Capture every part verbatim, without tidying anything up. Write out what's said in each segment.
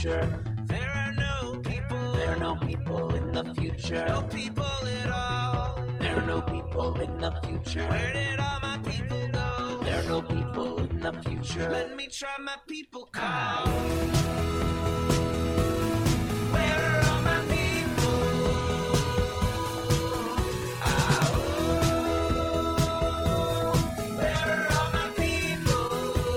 future. There are no people. There are no people in the future. No people at all. There are no people in the future. Where did all my people go? There are no people in the future. Let me try my people call. Where are all my people? Oh, where are all my people?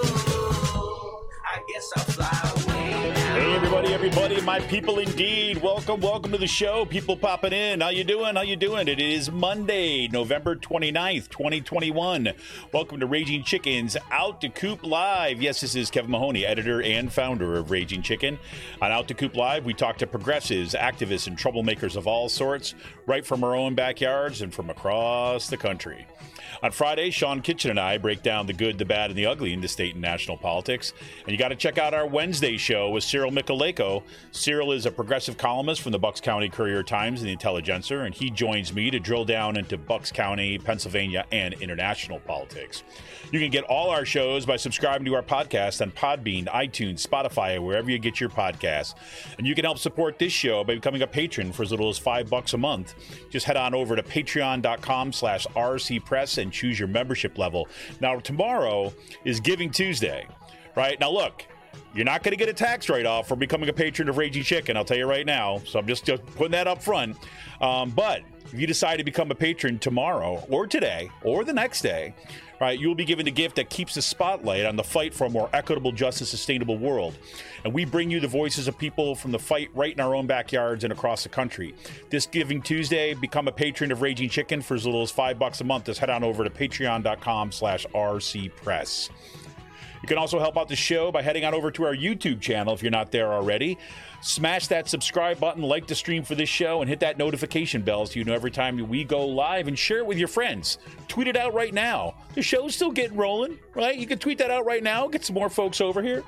I guess I'll fly away now. Hey, everybody, everybody, my people indeed. Welcome, welcome to the show. People popping in. How you doing? How you doing? It is Monday, November twenty-ninth, twenty twenty-one. Welcome to Raging Chicken's Out to Coop Live. Yes, this is Kevin Mahoney, editor and founder of Raging Chicken. On Out to Coop Live, we talk to progressives, activists, and troublemakers of all sorts, right from our own backyards and from across the country. On Friday, Sean Kitchen and I break down the good, the bad, and the ugly into state and national politics. And you got to check out our Wednesday show with Cyril Michaleko. Cyril is a progressive columnist from the Bucks County Courier-Times and the Intelligencer, and he joins me to drill down into Bucks County, Pennsylvania, and international politics. You can get all our shows by subscribing to our podcast on Podbean, iTunes, Spotify, or wherever you get your podcasts. And you can help support this show by becoming a patron for as little as five bucks a month. Just head on over to patreon.com slash rcpress and choose your membership level. Now, tomorrow is Giving Tuesday, right? Now, look, you're not going to get a tax write-off for becoming a patron of Raging Chicken, I'll tell you right now. So I'm just, just putting that up front. Um, but if you decide to become a patron tomorrow or today or the next day, right, you'll be given a gift that keeps the spotlight on the fight for a more equitable, just, and sustainable world. And we bring you the voices of people from the fight right in our own backyards and across the country. This Giving Tuesday, become a patron of Raging Chicken for as little as five bucks a month. Just head on over to patreon.com slash rcpress. You can also help out the show by heading on over to our YouTube channel if you're not there already. Smash that subscribe button, like the stream for this show, and hit that notification bell so you know every time we go live, and share it with your friends. Tweet it out right now. The show's still getting rolling, right? You can tweet that out right now, get some more folks over here.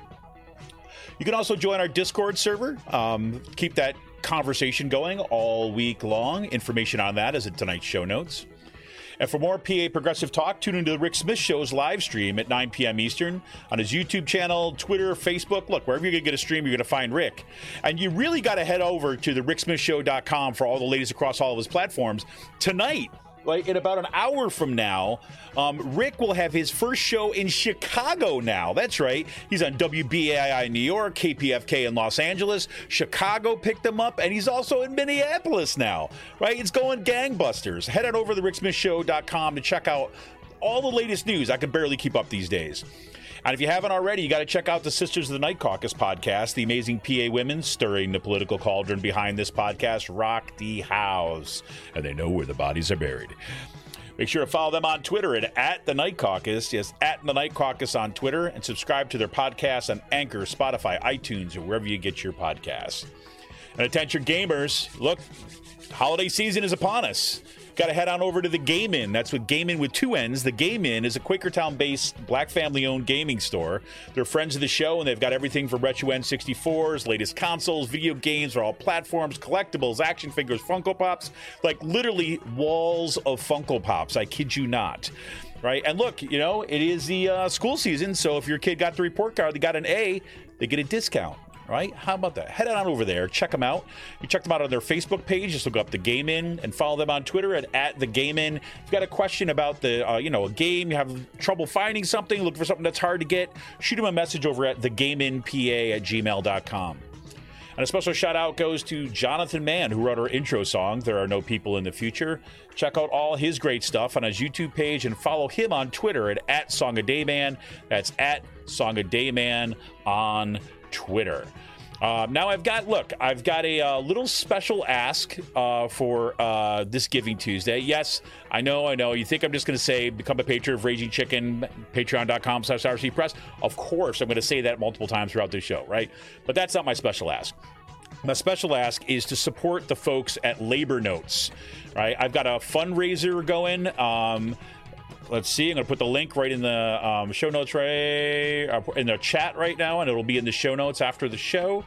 You can also join our Discord server. Um, keep that conversation going all week long. Information on that is in tonight's show notes. And for more P A Progressive Talk, tune into the Rick Smith Show's live stream at nine p.m. Eastern on his YouTube channel, Twitter, Facebook. Look, wherever you're going to get a stream, you're going to find Rick. And you really got to head over to the rick smith show dot com for all the latest across all of his platforms. Tonight, like in about an hour from now, um, Rick will have his first show in Chicago now. That's right. He's on W B A I in New York, K P F K in Los Angeles. Chicago picked him up, and he's also in Minneapolis now, right? It's going gangbusters. Head on over to the rick smith show dot com to check out all the latest news. I can barely keep up these days. And if you haven't already, you got to check out the Sisters of the Night Caucus podcast. The amazing P A women stirring the political cauldron behind this podcast rock the house, and they know where the bodies are buried. Make sure to follow them on Twitter at, at the Night Caucus. Yes, at the Night Caucus on Twitter, and subscribe to their podcasts on Anchor, Spotify, iTunes, or wherever you get your podcasts. And attention gamers, look, holiday season is upon us. Got to head on over to the Game Inn. That's with Game Inn with two N's. The Game Inn is a Quakertown-based, black family-owned gaming store. They're friends of the show, and they've got everything from retro N sixty-fours, latest consoles, video games for all platforms, collectibles, action figures, Funko Pops, like literally walls of Funko Pops. I kid you not. Right? And look, you know, it is the uh, school season, so if your kid got the report card, they got an A, they get a discount. Right? How about that? Head on over there. Check them out. You check them out on their Facebook page. Just look up The Game Inn and follow them on Twitter at, at The Game Inn. If you've got a question about the, uh, you know, a game, you have trouble finding something, look for something that's hard to get, shoot them a message over at the game in p a at gmail dot com. And a special shout out goes to Jonathan Mann, who wrote our intro song, There Are No People in the Future. Check out all his great stuff on his YouTube page and follow him on Twitter at, at SongADayMan. That's at SongADayMan on Twitter. Uh, now I've got, look, I've got a uh, little special ask uh, for uh, this Giving Tuesday. Yes, I know, I know. You think I'm just going to say, become a patron of Raging Chicken, patreon.com slash rcpress. Of course, I'm going to say that multiple times throughout the show, right? But that's not my special ask. My special ask is to support the folks at Labor Notes, right? I've got a fundraiser going. Um, Let's see. I'm going to put the link right in the um, show notes, right uh, in the chat right now, and it'll be in the show notes after the show.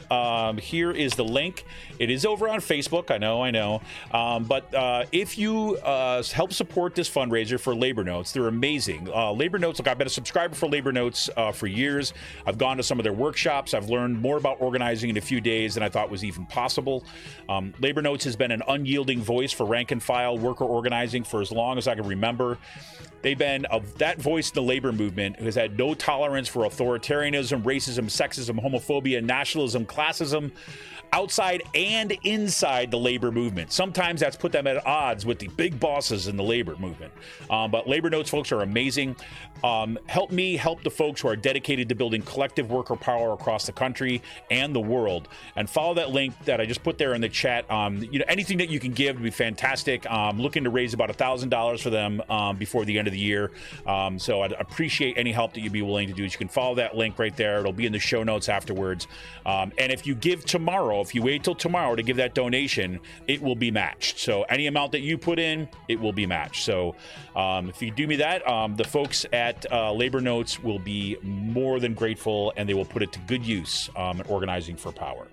Um, here is the link. It is over on Facebook. I know, I know. Um, but uh, if you uh, help support this fundraiser for Labor Notes, they're amazing. Uh, Labor Notes, look, I've been a subscriber for Labor Notes uh, for years. I've gone to some of their workshops. I've learned more about organizing in a few days than I thought was even possible. Um, Labor Notes has been an unyielding voice for rank and file worker organizing for as long as I can remember. They've been of that voice in the labor movement who has had no tolerance for authoritarianism, racism, sexism, homophobia, nationalism, classism, outside and inside the labor movement. Sometimes that's put them at odds with the big bosses in the labor movement. Um, but Labor Notes folks are amazing. Um, help me help the folks who are dedicated to building collective worker power across the country and the world. And follow that link that I just put there in the chat. Um, you know, anything that you can give would be fantastic. I'm looking to raise about one thousand dollars for them um, before the end of the year. Um, so I'd appreciate any help that you'd be willing to do. You can follow that link right there. It'll be in the show notes afterwards. Um, and if you give tomorrow, if you wait till tomorrow to give that donation, it will be matched. So any amount that you put in, it will be matched. So um, if you do me that, um, the folks at uh, Labor Notes will be more than grateful, and they will put it to good use um, in organizing for power.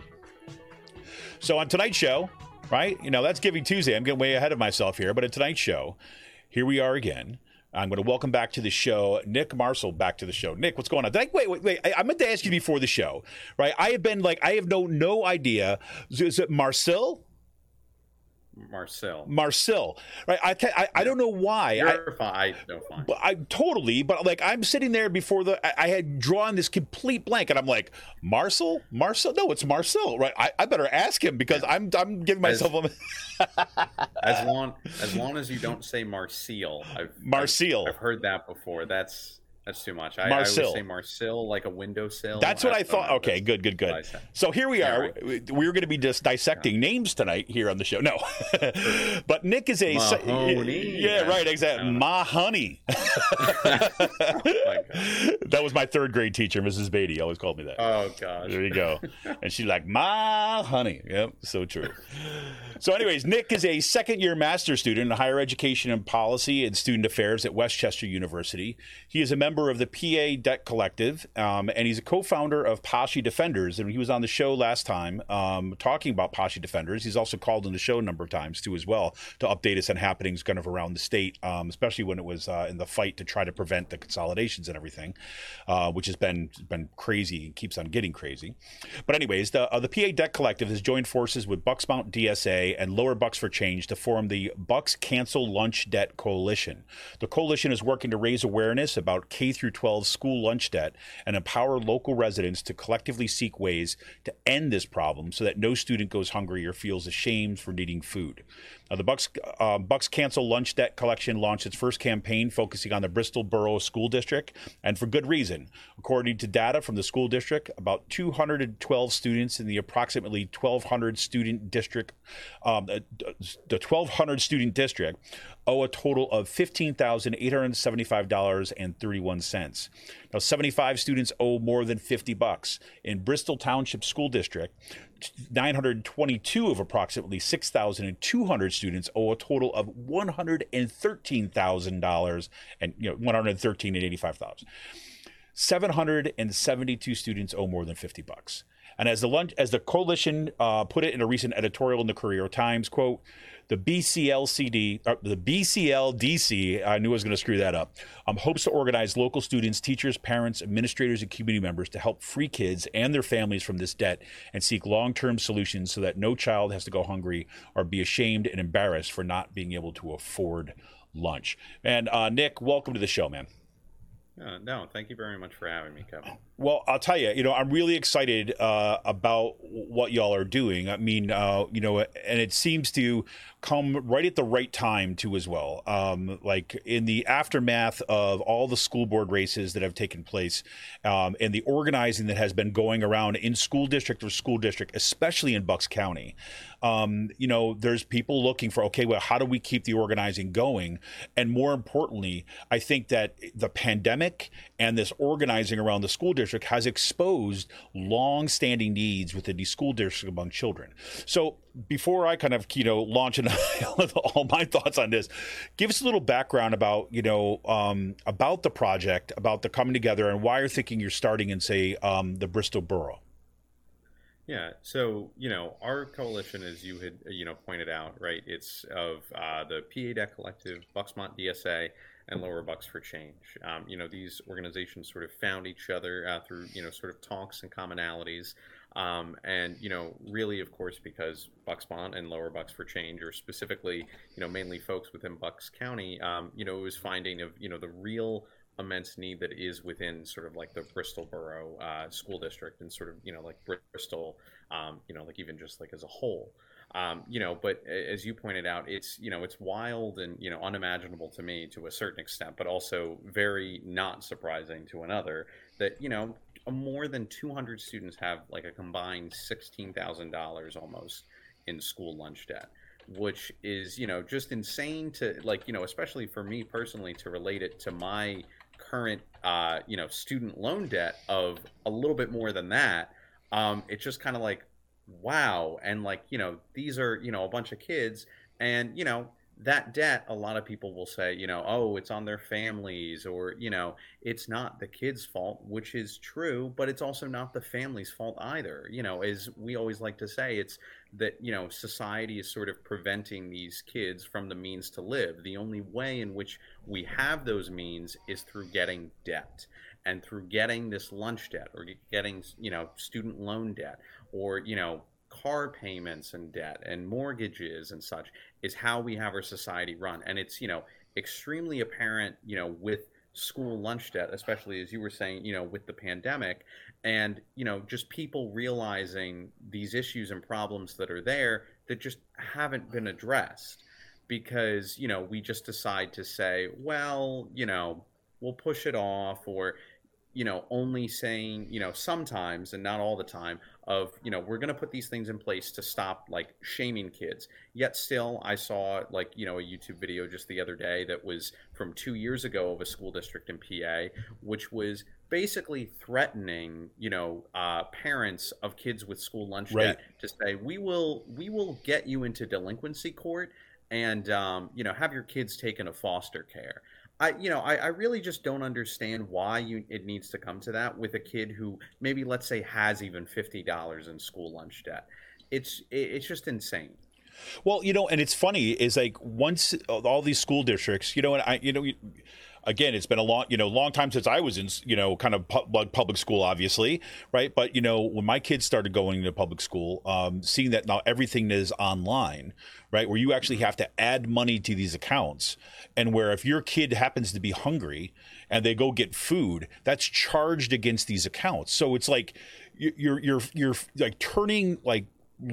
So on tonight's show, right, you know, that's Giving Tuesday. I'm getting way ahead of myself here, but at tonight's show, here we are again. I'm going to welcome back to the show Nick Marcel back to the show. Nick, what's going on? Did I, wait, wait, wait. I, I meant to ask you before the show, right? I have been like, I have no no idea. Is it Marcel? Marcel. Marcel, right? I, I I don't know why. You're I, fine. I, no, fine. I totally, but like I'm sitting there before the, I, I had drawn this complete blank, and I'm like, Marcel, Marcel. No, it's Marcel, right? I, I better ask him because I'm I'm giving myself as, a. as long as long as you don't say Marcel. I've, Marcel. I've, I've heard that before. That's. That's too much. I, I Marcel. would say Marcel, like a windowsill. That's what I, I thought. know. Okay, That's good, good, good. So here we Yeah, are. right. We're going to be just dissecting Yeah. names tonight here on the show. No, but Nick is a Mahoney. yeah, right, exactly. Ma honey. Oh my God. That was my third grade teacher, Missus Beatty. Always called me that. Oh gosh. There you go. And she's like, Ma honey. Yep, so true. So anyways, Nick is a second-year master's student in higher education and policy and student affairs at Westchester University. He is a member of the P A Debt Collective, um, and he's a co-founder of Poshy Defenders. And he was on the show last time um, talking about Poshy Defenders. He's also called on the show a number of times, too, as well, to update us on happenings kind of around the state, um, especially when it was uh, in the fight to try to prevent the consolidations and everything, uh, which has been been crazy and keeps on getting crazy. But anyways, the, uh, the P A Debt Collective has joined forces with Bucksmount D S A and Lower Bucks for Change to form the Bucks Cancel Lunch Debt Coalition. The coalition is working to raise awareness about K through twelve school lunch debt and empower local residents to collectively seek ways to end this problem so that no student goes hungry or feels ashamed for needing food. Now, the Bucks, uh, Bucks Cancel Lunch Debt Collection launched its first campaign focusing on the Bristol Borough School District, and for good reason. According to data from the school district, about two hundred twelve students in the approximately twelve hundred student district, um, the twelve hundred student district, owe a total of fifteen thousand eight hundred seventy-five dollars and thirty-one cents. Now, seventy-five students owe more than fifty bucks. In Bristol Township School District, nine hundred twenty-two of approximately six thousand two hundred students owe a total of one hundred thirteen thousand dollars and you know one hundred thirteen thousand and eighty-five dollars. seven hundred seventy-two students owe more than fifty bucks. And as the lunch, as the coalition uh, put it in a recent editorial in the Courier Times, quote, the B C L C D, uh, the B C L D C, I knew I was going to screw that up, um, hopes to organize local students, teachers, parents, administrators, and community members to help free kids and their families from this debt and seek long-term solutions so that no child has to go hungry or be ashamed and embarrassed for not being able to afford lunch. And uh, Nick, welcome to the show, man. Uh, no, thank you very much for having me, Kevin. Well, I'll tell you, you know, I'm really excited uh, about what y'all are doing. I mean, uh, you know, and it seems to come right at the right time too, as well. Um, like in the aftermath of all the school board races that have taken place, um, and the organizing that has been going around in school district or school district, especially in Bucks County. Um, you know, there's people looking for, okay, well, how do we keep the organizing going? And more importantly, I think that the pandemic and this organizing around the school district has exposed long-standing needs within the school district among children. So before I kind of, you know, launch into all my thoughts on this, give us a little background about, you know, um, about the project, about the coming together, and why you're thinking you're starting in, say, um, the Bristol Borough. Yeah. So, you know, our coalition, as you had, you know, pointed out, right, it's of uh, the P A D E C Collective, Bucksmont D S A, and Lower Bucks for Change. Um, you know, these organizations sort of found each other uh, through, you know, sort of talks and commonalities. Um, and, you know, really, of course, because Bucksmont and Lower Bucks for Change, or specifically, you know, mainly folks within Bucks County, um, you know, it was finding of, you know, the real immense need that is within sort of like the Bristol Borough uh, School District and sort of, you know, like Bristol, um, you know, like even just like as a whole. Um, you know, but as you pointed out, it's, you know, it's wild and, you know, unimaginable to me to a certain extent, but also very not surprising to another that, you know, more than two hundred students have like a combined sixteen thousand dollars almost in school lunch debt, which is, you know, just insane to like, you know, especially for me personally to relate it to my current, uh, you know, student loan debt of a little bit more than that. Um, it's just kind of like, wow. And like, you know, these are, you know, a bunch of kids and, you know, that debt, a lot of people will say, you know, oh, it's on their families or, you know, it's not the kid's fault, which is true, but it's also not the family's fault either. You know, as we always like to say, it's that, you know, society is sort of preventing these kids from the means to live. The only way in which we have those means is through getting debt and through getting this lunch debt or getting, you know, student loan debt or, you know, car payments and debt and mortgages and such is how we have our society run. And it's, you know, extremely apparent, you know, with school lunch debt, especially as you were saying, you know, with the pandemic and, you know, just people realizing these issues and problems that are there that just haven't been addressed because, you know, we just decide to say, well, you know, we'll push it off or, you know, only saying, you know, sometimes and not all the time of, you know, we're going to put these things in place to stop like shaming kids. Yet still, I saw like, you know, a YouTube video just the other day that was from two years ago of a school district in P A, which was basically threatening, you know, uh, parents of kids with school lunch Right. debt to say, we will, we will get you into delinquency court and, um, you know, have your kids taken to foster care. I, you know, I, I really just don't understand why you it needs to come to that with a kid who maybe, let's say, has even fifty dollars in school lunch debt. It's it, it's just insane. Well, you know, and it's funny is like once all these school districts, you know, and I, you know, again, it's been a long, you know, long time since I was in, you know, kind of pu- public school, obviously, right? But, you know, when my kids started going to public school, um, seeing that now everything is online, right, where you actually have to add money to these accounts, and where if your kid happens to be hungry and they go get food, that's charged against these accounts. So it's like you're you're you're like turning like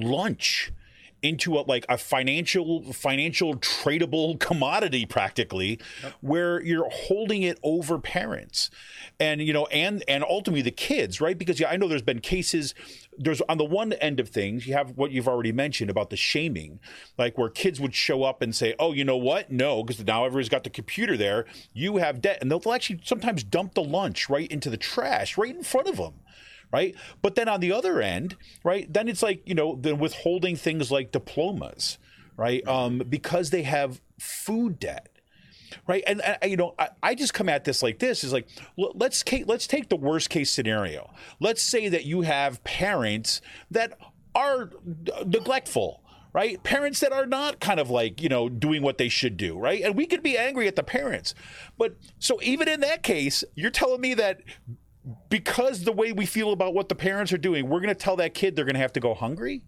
lunch into a, like a financial financial tradable commodity practically. Yep. Where you're holding it over parents and you know and and ultimately the kids, right? Because yeah, I know there's been cases, there's on the one end of things you have what you've already mentioned about the shaming, like where kids would show up and say, oh, you know what, no, because now everyone's got the computer there, you have debt, and they'll actually sometimes dump the lunch right into the trash right in front of them. Right. But then on the other end, right, then it's like, you know, then withholding things like diplomas, right, um, because they have food debt. Right. And, and you know, I, I just come at this like this is like, let's let's take the worst case scenario. Let's say that you have parents that are neglectful. Right. Parents that are not kind of like, you know, doing what they should do. Right. And we could be angry at the parents. But so even in that case, you're telling me that because the way we feel about what the parents are doing, we're going to tell that kid they're going to have to go hungry?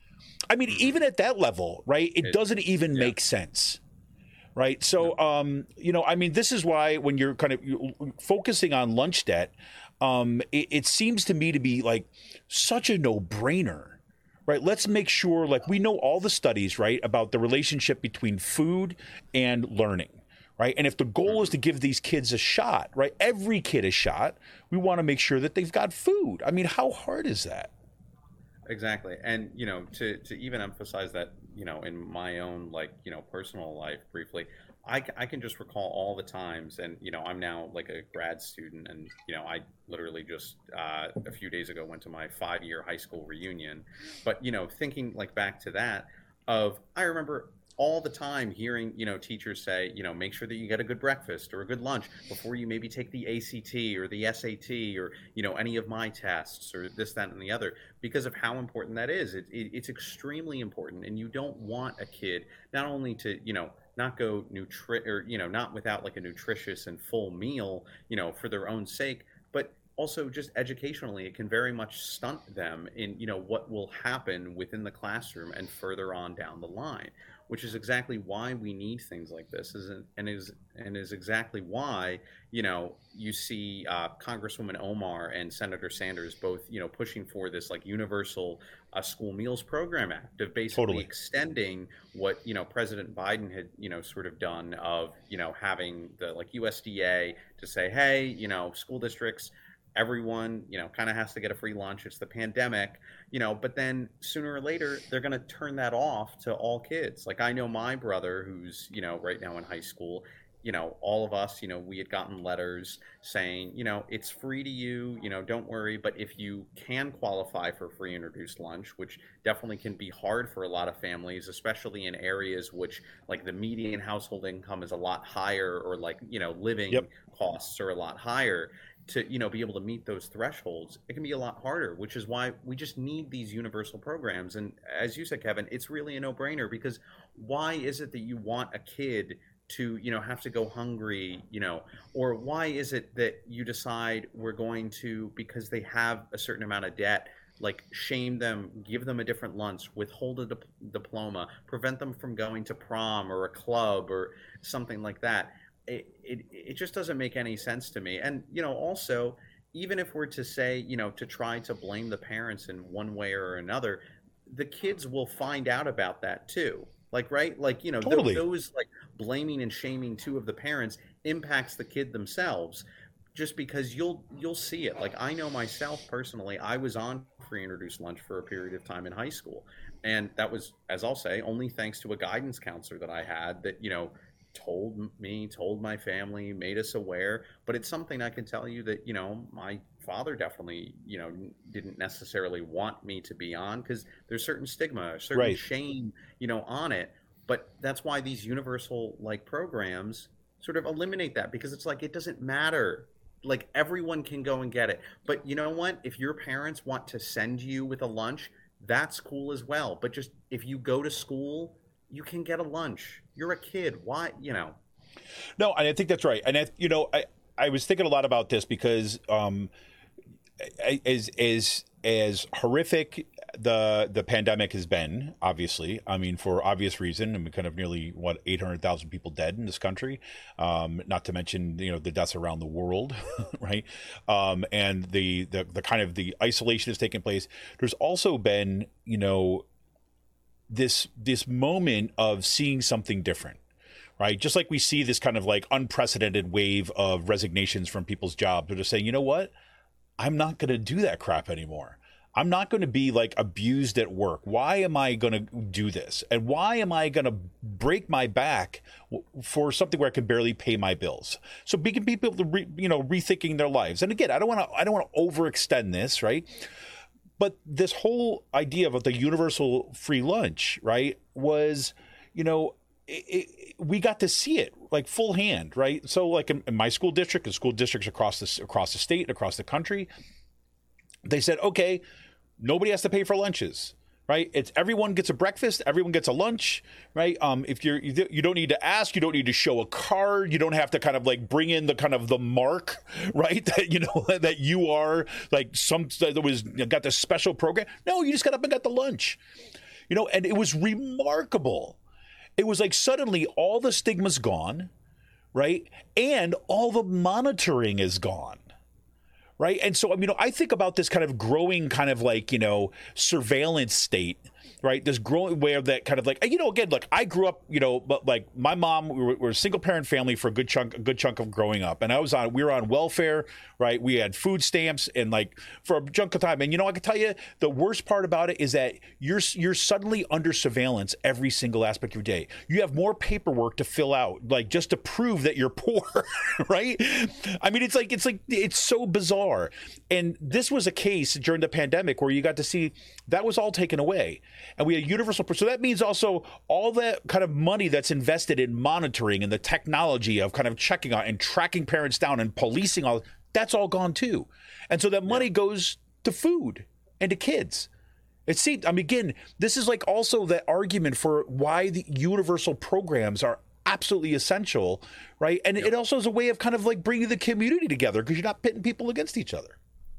I mean, even at that level, right, it, it doesn't even yeah. make sense, right? So, no. um, you know, I mean, this is why when you're kind of focusing on lunch debt, um, it, it seems to me to be like such a no-brainer, right? Let's make sure, like, we know all the studies, right, about the relationship between food and learning. Right. And if the goal is to give these kids a shot, right, every kid a shot, we want to make sure that they've got food. I mean, how hard is that? Exactly. And, you know, to, to even emphasize that, you know, in my own, like, you know, personal life briefly, I, I can just recall all the times. And, you know, I'm now like a grad student. And, you know, I literally just uh, a few days ago went to my five year high school reunion. But, you know, thinking like back to that of I remember all the time hearing, you know, teachers say, you know, make sure that you get a good breakfast or a good lunch before you maybe take the A C T or the S A T or, you know, any of my tests or this, that, and the other, because of how important that is. It, it, it's extremely important. And you don't want a kid not only to, you know, not go nutri or, you know, not without like a nutritious and full meal, you know, for their own sake, but also just educationally, it can very much stunt them in, you know, what will happen within the classroom and further on down the line, which is exactly why we need things like this, is and is and is exactly why, you know, you see uh, Congresswoman Omar and Senator Sanders both, you know, pushing for this like universal uh, school meals program act of basically Totally. extending what, you know, President Biden had, you know, sort of done of, you know, having the like U S D A to say, hey, you know, school districts, everyone, you know, kind of has to get a free lunch. It's the pandemic, you know, but then sooner or later, they're going to turn that off to all kids. Like I know my brother who's, you know, right now in high school, you know, all of us, you know, we had gotten letters saying, you know, it's free to you, you know, don't worry. But if you can qualify for free and reduced lunch, which definitely can be hard for a lot of families, especially in areas which like the median household income is a lot higher or like, you know, living Yep. costs are a lot higher, to, you know, be able to meet those thresholds, it can be a lot harder, which is why we just need these universal programs. And as you said, Kevin, it's really a no-brainer, because why is it that you want a kid to, you know, have to go hungry, you know, or why is it that you decide we're going to, because they have a certain amount of debt, like shame them, give them a different lunch, withhold a dip- diploma, prevent them from going to prom or a club or something like that? It, it it just doesn't make any sense to me. And, you know, also, even if we're to say, you know, to try to blame the parents in one way or another, the kids will find out about that too. Like, right? Like, you know, Totally. th- those like blaming and shaming two of the parents impacts the kid themselves, just because you'll you'll see it. Like I know myself personally, I was on free and reduced lunch for a period of time in high school. And that was, as I'll say, only thanks to a guidance counselor that I had that, you know, told me, told my family, made us aware. But it's something I can tell you that, you know, my father definitely, you know, didn't necessarily want me to be on, because there's certain stigma, certain Right. shame, you know, on it. But that's why these universal like programs sort of eliminate that, because it's like, it doesn't matter. Like everyone can go and get it. But you know what? If your parents want to send you with a lunch, that's cool as well. But just if you go to school, you can get a lunch. You're a kid. Why, you know? No, and I think that's right. And I, you know, I, I was thinking a lot about this because um, as as as horrific the the pandemic has been, obviously, I mean, for obvious reason, and we kind of nearly what eight hundred thousand people dead in this country, um, not to mention, you know, the deaths around the world, right? Um, and the, the the kind of the isolation that's taken place. There's also been, you know, this this moment of seeing something different, right? Just like we see this kind of like unprecedented wave of resignations from people's jobs, they're just saying, you know what, I'm not going to do that crap anymore. I'm not going to be like abused at work. Why am I going to do this? And why am I going to break my back for something where I can barely pay my bills? So being people, re, you know, rethinking their lives. And again, I don't want to, I don't want to overextend this, right? But this whole idea of the universal free lunch, right, was, you know, it, it, we got to see it like full hand, right? So like in, in my school district and school districts across the, across the state, across the country, they said, okay, nobody has to pay for lunches, right? It's everyone gets a breakfast, everyone gets a lunch, right? Um, if you're, you, you don't need to ask, you don't need to show a card, you don't have to kind of like bring in the kind of the mark, right? That, you know, that you are like some, that was, you know, got this special program. No, you just got up and got the lunch, you know, and it was remarkable. It was like suddenly all the stigma's gone, right? And all the monitoring is gone. Right. And so, I mean, I think about this kind of growing kind of like, you know, surveillance state, right? This growing where that kind of like, you know, again, like I grew up, you know, but like my mom, we were, we were a single parent family for a good chunk, a good chunk of growing up. And I was on, we were on welfare, right? We had food stamps and like for a chunk of time. And, you know, I can tell you the worst part about it is that you're, you're suddenly under surveillance every single aspect of your day. You have more paperwork to fill out, like just to prove that you're poor, right? I mean, it's like, it's like, it's so bizarre. And this was a case during the pandemic where you got to see that was all taken away. and we have universal. So that means also all that kind of money that's invested in monitoring and the technology of kind of checking on and tracking parents down and policing all that's all gone too. And so that money yeah. goes to food and to kids. It seems, I mean, again, this is like also the argument for why the universal programs are absolutely essential, right? And yep. it also is a way of kind of like bringing the community together because you're not pitting people against each other.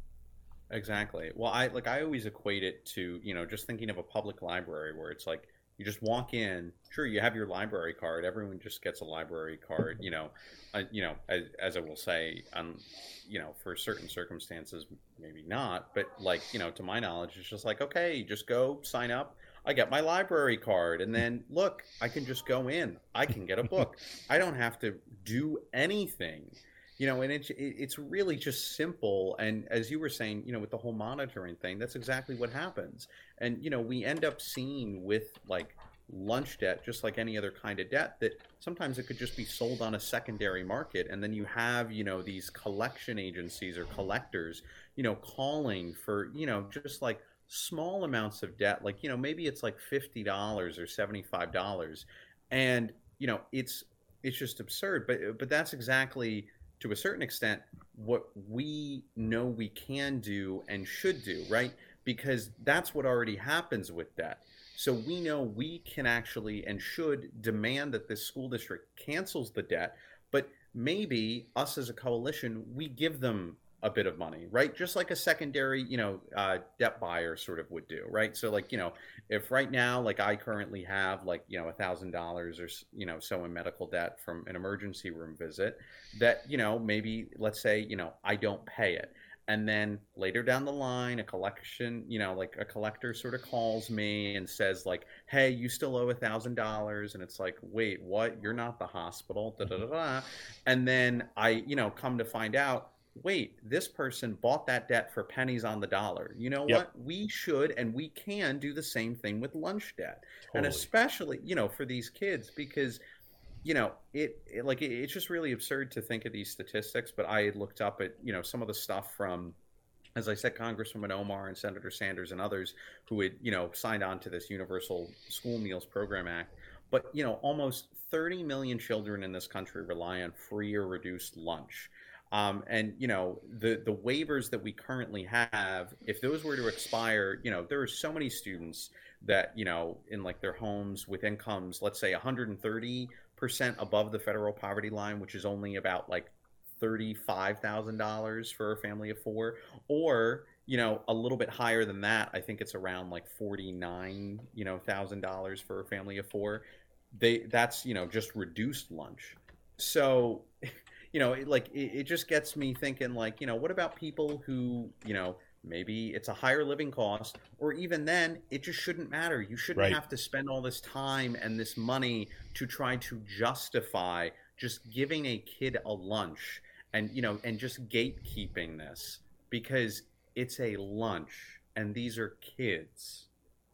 Exactly. Well, I like I always equate it to, you know, just thinking of a public library where it's like you just walk in, sure, you have your library card. Everyone just gets a library card, you know, uh, you know, as, as I will say, um, you know, for certain circumstances, maybe not, but like, you know, to my knowledge, it's just like, okay, just go sign up. I get my library card and then look, I can just go in, I can get a book. I don't have to do anything. You know, and it's it's really just simple. And as you were saying, you know, with the whole monitoring thing, that's exactly what happens. And, you know, we end up seeing with like lunch debt, just like any other kind of debt, that sometimes it could just be sold on a secondary market. And then you have, you know, these collection agencies or collectors, you know, calling for, you know, just like small amounts of debt. Like, you know, maybe it's like fifty dollars or seventy-five dollars. And, you know, it's it's just absurd. But but that's exactly, to a certain extent, what we know we can do and should do, right? Because that's what already happens with debt. So we know we can actually and should demand that this school district cancels the debt, but maybe us as a coalition, we give them a bit of money, right? Just like a secondary, you know, uh, debt buyer sort of would do, right? So like, you know, if right now, like I currently have like, you know, a thousand dollars or, you know, so in medical debt from an emergency room visit that, you know, maybe let's say, you know, I don't pay it. And then later down the line, a collection, you know, like a collector sort of calls me and says like, hey, you still owe a thousand dollars. And it's like, wait, what? You're not the hospital. Da, da, da, da. And then I, you know, come to find out, wait, this person bought that debt for pennies on the dollar. You know yep. what? We should and we can do the same thing with lunch debt. Totally. And especially, you know, for these kids, because, you know, it, it like it, it's just really absurd to think of these statistics. But I had looked up at, you know, some of the stuff from, as I said, Congresswoman Omar and Senator Sanders and others who had, you know, signed on to this Universal School Meals Program Act. But, you know, almost thirty million children in this country rely on free or reduced lunch. Um, and, you know, the, the waivers that we currently have, if those were to expire, you know, there are so many students that, you know, in like their homes with incomes, let's say one hundred thirty percent above the federal poverty line, which is only about like thirty-five thousand dollars for a family of four, or, you know, a little bit higher than that. I think it's around like forty-nine, you know, thousand dollars for a family of four. They, that's, you know, just reduced lunch. So, you know, it, like it, it just gets me thinking, like, you know, what about people who, you know, maybe it's a higher living cost, or even then, it just shouldn't matter. You shouldn't right. have to spend all this time and this money to try to justify just giving a kid a lunch and, you know, and just gatekeeping this because it's a lunch and these are kids.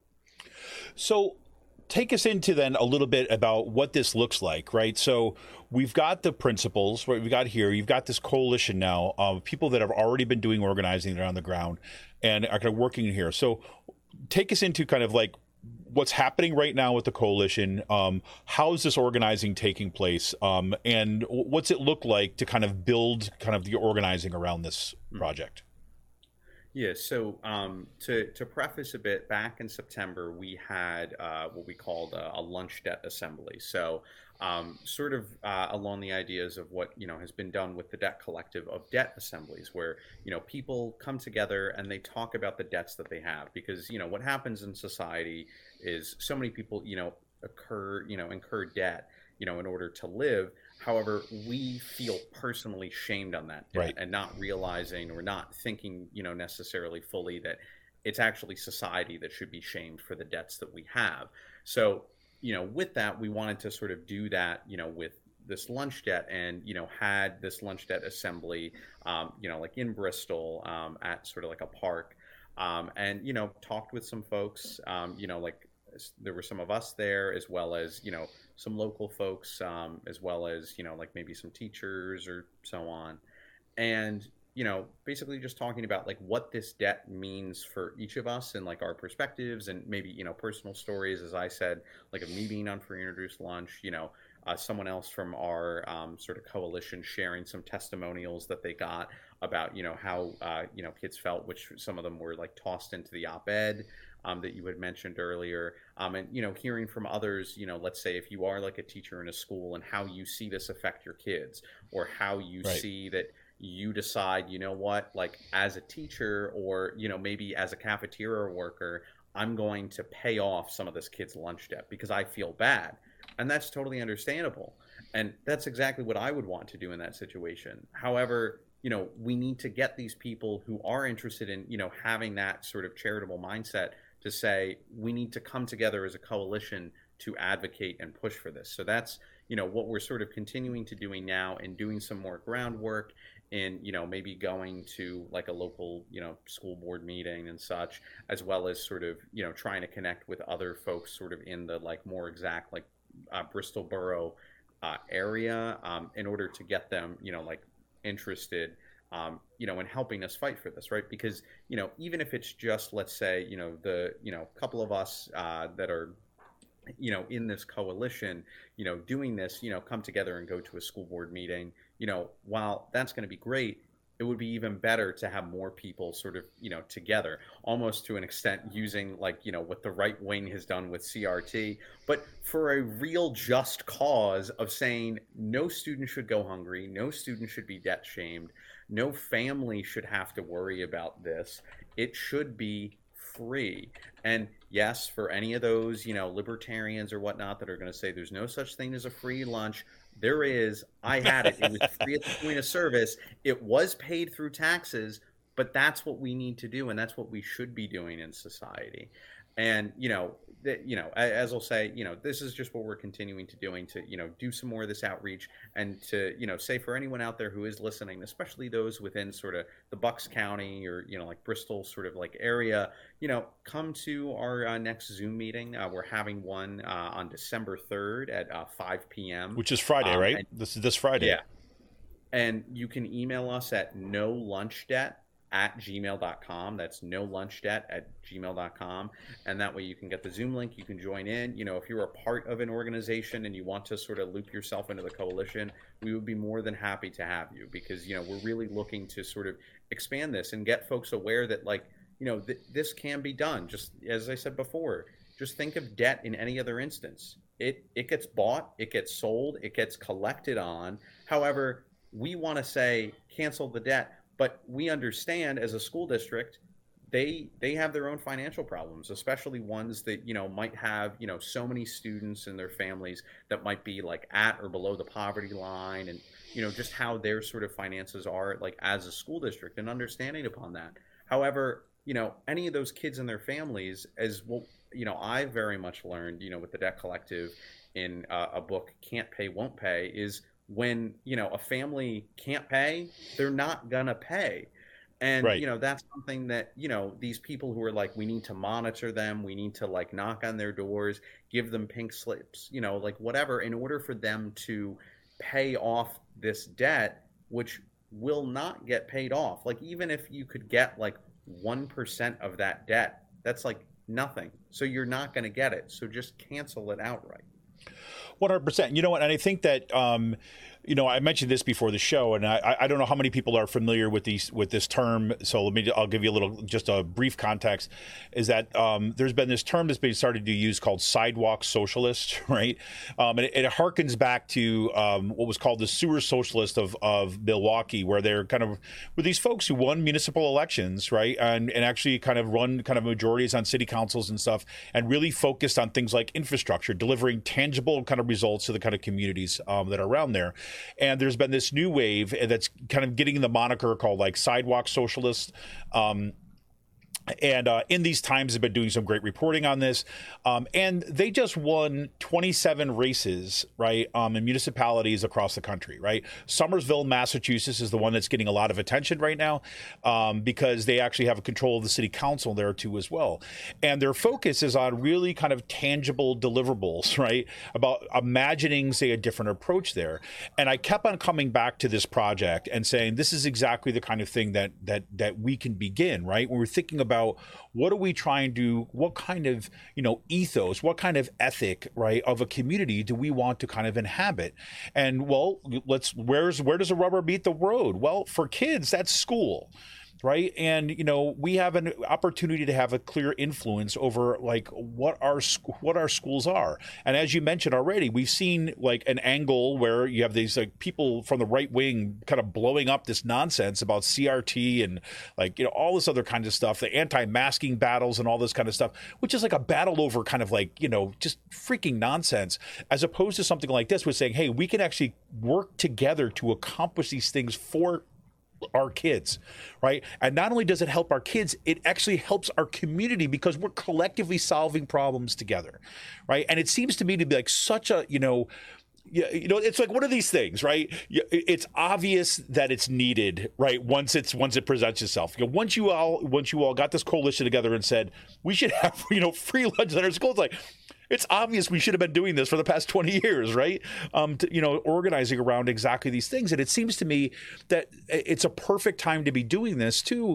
So take us into then a little bit about what this looks like, right? So we've got the principals, right? We've got here, you've got this coalition now of people that have already been doing organizing on the ground and are kind of working here. So take us into kind of like what's happening right now with the coalition. Um, how is this organizing taking place? Um, and what's it look like to kind of build kind of the organizing around this project? Yeah, so um, to, to preface a bit, back in September, we had uh, what we called a, a lunch debt assembly. So um, sort of uh, along the ideas of what, you know, has been done with the debt collective of debt assemblies, where, you know, people come together and they talk about the debts that they have. Because, you know, what happens in society is so many people, you know, occur, you know, incur debt, you know, in order to live. However, we feel personally shamed on that debt right. and not realizing or not thinking, you know, necessarily fully that it's actually society that should be shamed for the debts that we have. So, you know, with that, we wanted to sort of do that, you know, with this lunch debt and, you know, had this lunch debt assembly, um, you know, like in Bristol um, at sort of like a park um, and, you know, talked with some folks, um, you know, like there were some of us there as well as, you know, some local folks, um, as well as, you know, like maybe some teachers or so on. And, you know, basically just talking about like what this debt means for each of us and like our perspectives and maybe, you know, personal stories, as I said, like of me being on free introduced lunch, you know, uh, someone else from our um, sort of coalition sharing some testimonials that they got about, you know, how, uh, you know, kids felt, which some of them were like tossed into the op-ed um, that you had mentioned earlier. Um, and, you know, hearing from others, you know, let's say if you are like a teacher in a school and how you see this affect your kids, or how you Right. see that you decide, you know what, like as a teacher, or, you know, maybe as a cafeteria worker, I'm going to pay off some of this kid's lunch debt because I feel bad. And that's totally understandable. And that's exactly what I would want to do in that situation. However, you know, we need to get these people who are interested in, you know, having that sort of charitable mindset to say, we need to come together as a coalition to advocate and push for this. So that's, you know, what we're sort of continuing to doing now, and doing some more groundwork in, you know, maybe going to like a local, you know, school board meeting and such, as well as sort of, you know, trying to connect with other folks sort of in the like more exact like uh, Bristol Borough uh, area um, in order to get them, you know, like interested, um, you know, in helping us fight for this, right? Because, you know, even if it's just, let's say, you know, the, you know, couple of us uh, that are, you know, in this coalition, you know, doing this, you know, come together and go to a school board meeting, you know, while that's going to be great, it would be even better to have more people sort of, you know, together, almost to an extent using like, you know, what the right wing has done with C R T, but for a real just cause of saying no student should go hungry, no student should be debt shamed, no family should have to worry about this. It should be free. And yes, for any of those, you know, libertarians or whatnot that are going to say there's no such thing as a free lunch, there is. I had it. It was free at the point of service. It was paid through taxes, but that's what we need to do, and that's what we should be doing in society. And, you know, that, you know, as I'll say, you know, this is just what we're continuing to doing to, you know, do some more of this outreach, and to, you know, say for anyone out there who is listening, especially those within sort of the Bucks County or, you know, like Bristol sort of like area, you know, come to our uh, next Zoom meeting. Uh, we're having one uh, on December third at uh, five p.m. Which is Friday, um, right? and, This is this Friday. Yeah. And you can email us at no lunch debt at gmail dot com. That's no lunch debt at gmail dot com. And that way you can get the Zoom link, you can join in. You know, if you're a part of an organization and you want to sort of loop yourself into the coalition, we would be more than happy to have you, because, you know, we're really looking to sort of expand this and get folks aware that, like, you know, th- this can be done. Just as I said before, just think of debt in any other instance. It it gets bought, it gets sold, it gets collected on. However, we want to say cancel the debt. But we understand as a school district, they they have their own financial problems, especially ones that, you know, might have, you know, so many students and their families that might be like at or below the poverty line, and, you know, just how their sort of finances are like as a school district, and understanding upon that. However, you know, any of those kids and their families, as well, you know, I very much learned, you know, with the Debt Collective in uh, a book, Can't Pay, Won't Pay, is when, you know, a family can't pay, they're not gonna pay. And, Right. you know, that's something that, you know, these people who are like, we need to monitor them, we need to like knock on their doors, give them pink slips, you know, like whatever, in order for them to pay off this debt, which will not get paid off. Like, even if you could get like one percent of that debt, that's like nothing. So you're not going to get it. So just cancel it outright. one hundred percent. You know what? And I think that, um, you know, I mentioned this before the show, and I, I don't know how many people are familiar with these with this term. So let me, I'll give you a little, just a brief context. Is that um, there's been this term that's been started to use called sidewalk socialist, right? Um, and it, it harkens back to um, what was called the sewer socialist of of Milwaukee, where they're kind of were these folks who won municipal elections, right, and and actually kind of run kind of majorities on city councils and stuff, and really focused on things like infrastructure, delivering tangible kind of results to the kind of communities um, that are around there. And there's been this new wave that's kind of getting the moniker called like sidewalk socialist. Um, And uh, in these times, have been doing some great reporting on this. Um, and they just won twenty-seven races, right, um, in municipalities across the country, right? Somersville, Massachusetts is the one that's getting a lot of attention right now um, because they actually have control of the city council there too as well. And their focus is on really kind of tangible deliverables, right, about imagining, say, a different approach there. And I kept on coming back to this project and saying, this is exactly the kind of thing that that that we can begin, right? When we're thinking about about what are we trying to, what kind of, you know, ethos, what kind of ethic, right, of a community do we want to kind of inhabit? And well, let's, where's, where does the rubber meet the road? Well, for kids, that's school. Right. And, you know, we have an opportunity to have a clear influence over like what our what our schools are. And as you mentioned already, we've seen like an angle where you have these like people from the right wing kind of blowing up this nonsense about C R T and like, you know, all this other kind of stuff, the anti-masking battles and all this kind of stuff, which is like a battle over kind of like, you know, just freaking nonsense, as opposed to something like this, with saying, hey, we can actually work together to accomplish these things for our kids, right? And not only does it help our kids, it actually helps our community because we're collectively solving problems together, right? And it seems to me to be like such a, you know, you know, it's like one of these things, right? It's obvious that it's needed, right? Once it's once it presents itself. You know, once you all once you all got this coalition together and said we should have, you know, free lunch at our schools, like, it's obvious we should have been doing this for the past twenty years, right? Um, to, you know, organizing around exactly these things. And it seems to me that it's a perfect time to be doing this too.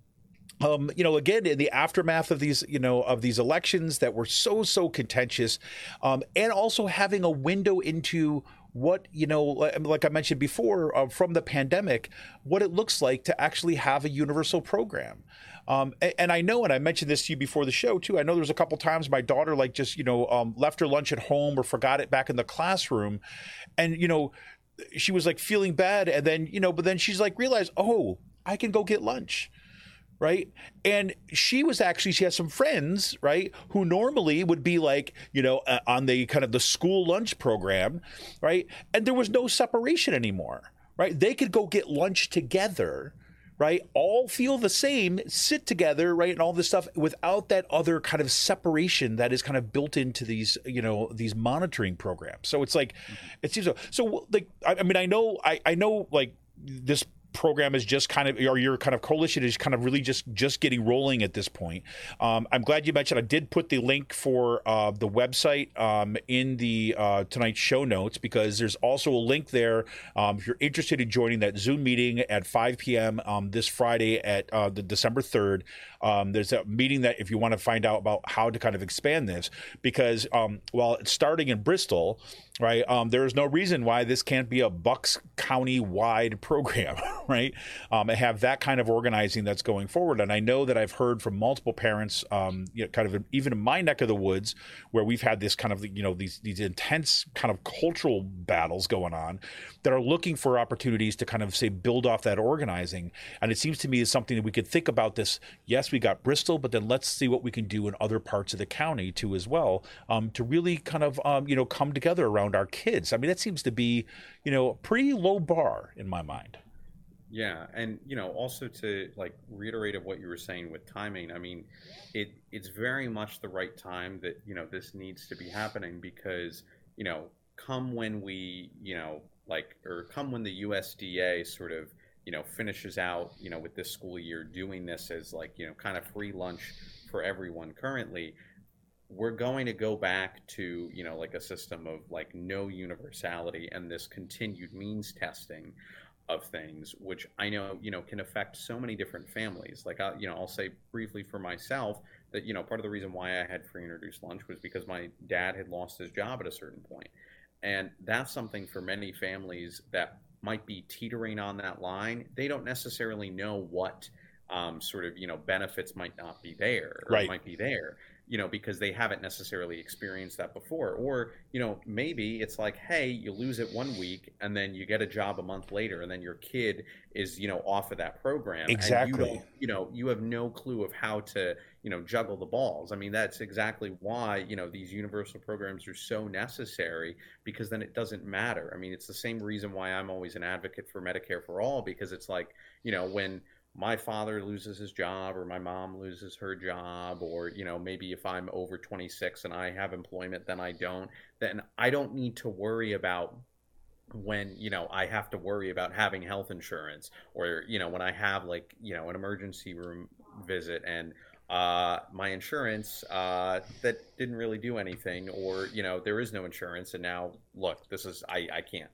Um, you know, again, in the aftermath of these, you know, of these elections that were so, so contentious, um, and also having a window into what, you know, like I mentioned before, uh, from the pandemic, what it looks like to actually have a universal program. Um, and, and I know, and I mentioned this to you before the show too, I know there's a couple times my daughter like just, you know, um, left her lunch at home or forgot it back in the classroom. And, you know, she was like feeling bad. And then, you know, but then she's like realized, oh, I can go get lunch. Right. And she was actually, she has some friends, right, who normally would be like, you know, uh, on the kind of the school lunch program. Right. And there was no separation anymore. Right. They could go get lunch together. Right. All feel the same, sit together. Right. And all this stuff without that other kind of separation that is kind of built into these, you know, these monitoring programs. So it's like mm-hmm. it seems so. So like, I, I mean, I know I, I know like this program is just kind of, or your kind of coalition is kind of really just just getting rolling at this point. Um, I'm glad you mentioned, I did put the link for uh, the website um, in the uh, tonight's show notes, because there's also a link there um, if you're interested in joining that Zoom meeting at five p.m. Um, this Friday at uh, the December third. Um, there's a meeting that if you want to find out about how to kind of expand this, because um, while it's starting in Bristol, right, um, there is no reason why this can't be a Bucks County wide program, right? Um, and have that kind of organizing that's going forward. And I know that I've heard from multiple parents, um, you know, kind of even in my neck of the woods, where we've had this kind of, you know, these these intense kind of cultural battles going on, that are looking for opportunities to kind of say build off that organizing. And it seems to me is something that we could think about this. Yes, we got Bristol, but then let's see what we can do in other parts of the county too as well, um, to really kind of um, you know, come together around our kids. I mean, that seems to be, you know, a pretty low bar in my mind. Yeah, and you know, also to like reiterate of what you were saying with timing, I mean, it it's very much the right time that, you know, this needs to be happening, because, you know, come when we, you know, like, or come when the U S D A sort of, you know, finishes out, you know, with this school year doing this as like, you know, kind of free lunch for everyone currently, we're going to go back to, you know, like a system of like no universality and this continued means testing of things, which I know, you know, can affect so many different families. Like, I, you know, I'll say briefly for myself that, you know, part of the reason why I had free introduced lunch was because my dad had lost his job at a certain point. And that's something for many families that might be teetering on that line. They don't necessarily know what um, sort of, you know, benefits might not be there, or right. might be there, you know, because they haven't necessarily experienced that before. Or, you know, maybe it's like, hey, you lose it one week and then you get a job a month later, and then your kid is, you know, off of that program. Exactly. And you don't, you know, you have no clue of how to, you know, juggle the balls. I mean, that's exactly why, you know, these universal programs are so necessary, because then it doesn't matter. I mean, it's the same reason why I'm always an advocate for Medicare for all, because it's like, you know, when my father loses his job or my mom loses her job, or, you know, maybe if I'm over twenty-six and I have employment, then I don't, then I don't need to worry about when, you know, I have to worry about having health insurance, or, you know, when I have like, you know, an emergency room visit and uh, my insurance uh, that didn't really do anything, or, you know, there is no insurance. And now, look, this is, I, I can't.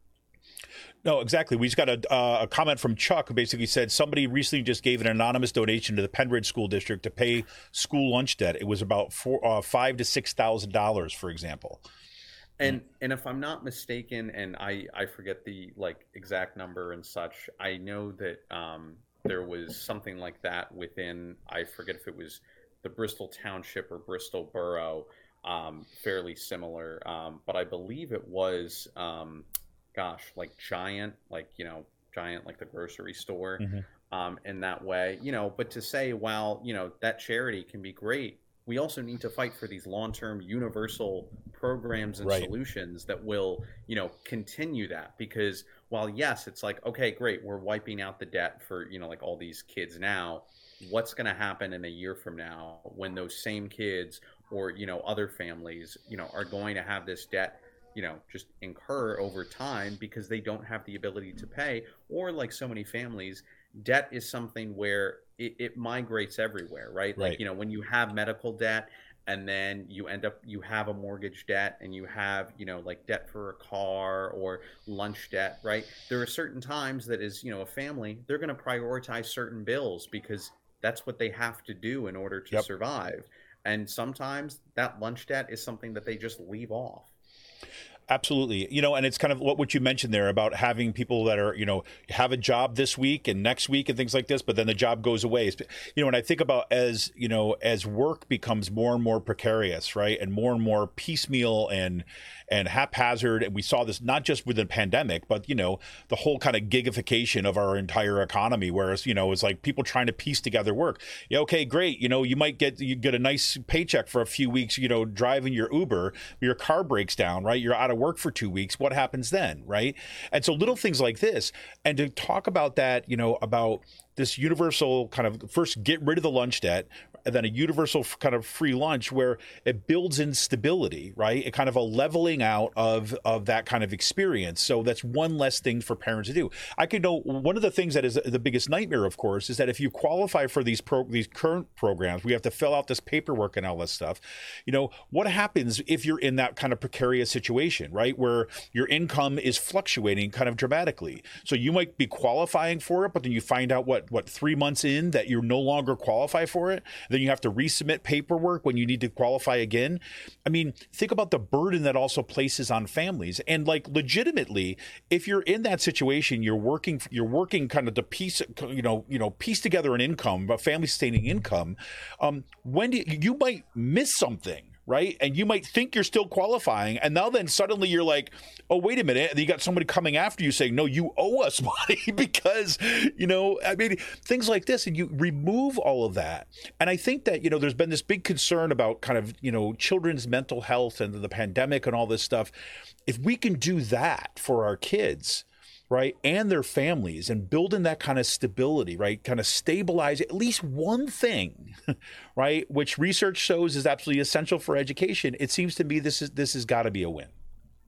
No, exactly. We just got a, uh, a comment from Chuck who basically said somebody recently just gave an anonymous donation to the Penridge School District to pay school lunch debt. It was about four, uh, five to six thousand dollars, for example. And and if I'm not mistaken, and I I forget the like exact number and such, I know that um, there was something like that within, I forget if it was the Bristol Township or Bristol Borough, um, fairly similar, um, but I believe it was. Um, gosh, like Giant, like, you know, Giant, like the grocery store, Mm-hmm. um, in that way, you know, but to say, well, you know, that charity can be great. We also need to fight for these long-term universal programs and Right. solutions that will, you know, continue that. Because while, yes, it's like, okay, great, we're wiping out the debt for, you know, like all these kids now, what's going to happen in a year from now when those same kids or, you know, other families, you know, are going to have this debt, you know, just incur over time because they don't have the ability to pay, or like so many families, debt is something where it, it migrates everywhere, right? Right. Like, you know, when you have medical debt and then you end up, you have a mortgage debt and you have, you know, like debt for a car or lunch debt, right? There are certain times that as, you know, a family, they're going to prioritize certain bills because that's what they have to do in order to Yep. survive. And sometimes that lunch debt is something that they just leave off. Absolutely. You know, and it's kind of what, what you mentioned there about having people that are, you know, have a job this week and next week and things like this, but then the job goes away. You know, when I think about as, you know, as work becomes more and more precarious, right, and more and more piecemeal and and haphazard, and we saw this not just with the pandemic, but, you know, the whole kind of gigification of our entire economy, whereas, you know, it's like people trying to piece together work. Yeah, okay, great. You know, you might get you get a nice paycheck for a few weeks, you know, driving your Uber, your car breaks down, right? You're out of work for two weeks. What happens then, right? And so little things like this, and to talk about that, you know, about this universal kind of first get rid of the lunch debt, and then a universal f- kind of free lunch where it builds in stability, right? It kind of a leveling out of of that kind of experience. So that's one less thing for parents to do. I could know one of the things that is the biggest nightmare, of course, is that if you qualify for these pro these current programs, we have to fill out this paperwork and all this stuff. You know, what happens if you're in that kind of precarious situation, right? Where your income is fluctuating kind of dramatically. So you might be qualifying for it, but then you find out what what three months in that you're no longer qualify for it. Then you have to resubmit paperwork when you need to qualify again. I mean, think about the burden that also places on families. And like legitimately, if you're in that situation, you're working, you're working kind of to piece, you know, you know, piece together an income, a family sustaining income. Um, when do you, you might miss something, right? And you might think you're still qualifying. And now then suddenly you're like, oh, wait a minute. And you got somebody coming after you saying, no, you owe us money because, you know, I mean, things like this. And you remove all of that. And I think that, you know, there's been this big concern about kind of, you know, children's mental health and the pandemic and all this stuff. If we can do that for our kids, right, and their families, and building that kind of stability, right, kind of stabilize at least one thing, right, which research shows is absolutely essential for education. It seems to me this is this has got to be a win.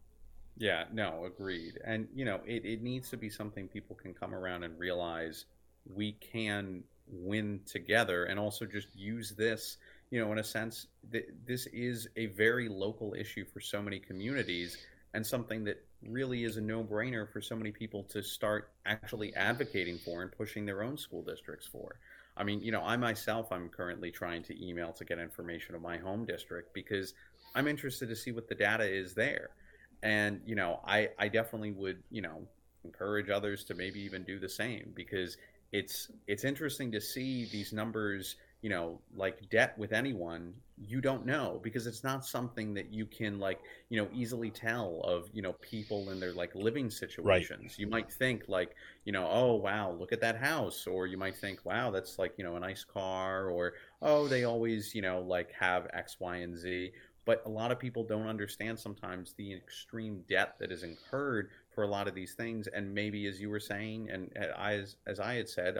Yeah, no, agreed. And, you know, it, it needs to be something people can come around and realize we can win together, and also just use this, you know, in a sense, th- this is a very local issue for so many communities, and something that really is a no-brainer for so many people to start actually advocating for and pushing their own school districts for. I mean, you know, I myself, I'm currently trying to email to get information of my home district because I'm interested to see what the data is there. And, you know, I, I definitely would, you know, encourage others to maybe even do the same, because it's it's interesting to see these numbers, you know, like debt with anyone, you don't know, because it's not something that you can, like, you know, easily tell of, you know, people in their like living situations. Right. You might think like, you know, oh, wow, look at that house. Or you might think, wow, that's like, you know, a nice car, or, oh, they always, you know, like have X, Y, and Z. But a lot of people don't understand sometimes the extreme debt that is incurred for a lot of these things. And maybe, as you were saying, and I, as, as I had said, of, you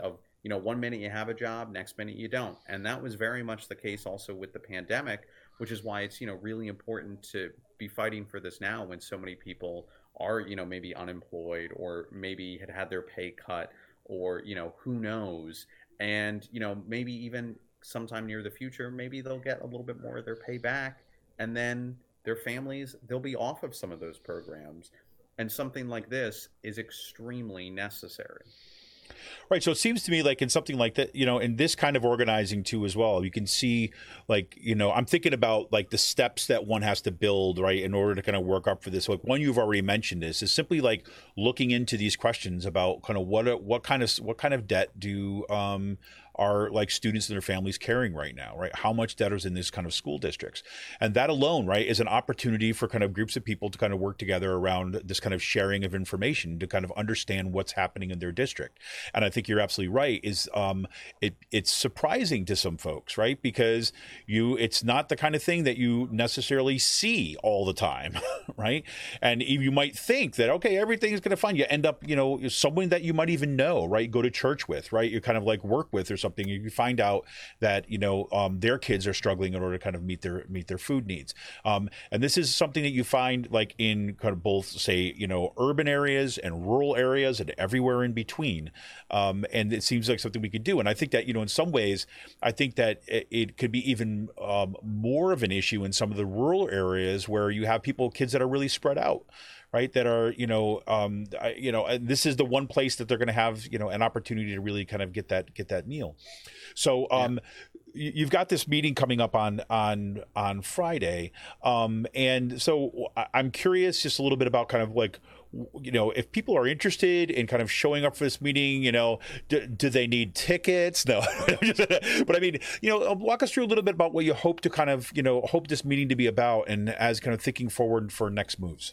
you know, one minute you have a job, next minute you don't. And that was very much the case also with the pandemic, which is why it's, you know, really important to be fighting for this now when so many people are, you know, maybe unemployed or maybe had had their pay cut or, you know, who knows. And, you know, maybe even sometime near the future, maybe they'll get a little bit more of their pay back, and then their families, they'll be off of some of those programs. And something like this is extremely necessary. Right. So it seems to me like in something like that, you know, in this kind of organizing too as well, you can see like, you know, I'm thinking about like the steps that one has to build, right, in order to kind of work up for this. Like one you've already mentioned this is simply like looking into these questions about kind of what what kind of what kind of debt do um are like students and their families carrying right now, right? How much debt is in this kind of school districts? And that alone, right, is an opportunity for kind of groups of people to kind of work together around this kind of sharing of information to kind of understand what's happening in their district. And I think you're absolutely right, is um, it it's surprising to some folks, right? Because you it's not the kind of thing that you necessarily see all the time, right? And you might think that, okay, everything's going to fine. You end up, you know, someone that you might even know, right? Go to church with, right? You kind of like work with or something. You find out that, you know, um, their kids are struggling in order to kind of meet their meet their food needs. Um, and this is something that you find like in kind of both, say, you know, urban areas and rural areas and everywhere in between. Um, and it seems like something we could do. And I think that, you know, in some ways, I think that it, it could be even um, more of an issue in some of the rural areas where you have people, kids that are really spread out. Right, that are, you know, um, I, you know, and this is the one place that they're going to have, you know, an opportunity to really kind of get that get that meal. So um, yeah. You've got this meeting coming up on on on Friday, um, and so I'm curious just a little bit about kind of like, you know, if people are interested in kind of showing up for this meeting, you know, do, do they need tickets? No, but I mean, you know, walk us through a little bit about what you hope to kind of, you know, hope this meeting to be about, and as kind of thinking forward for next moves.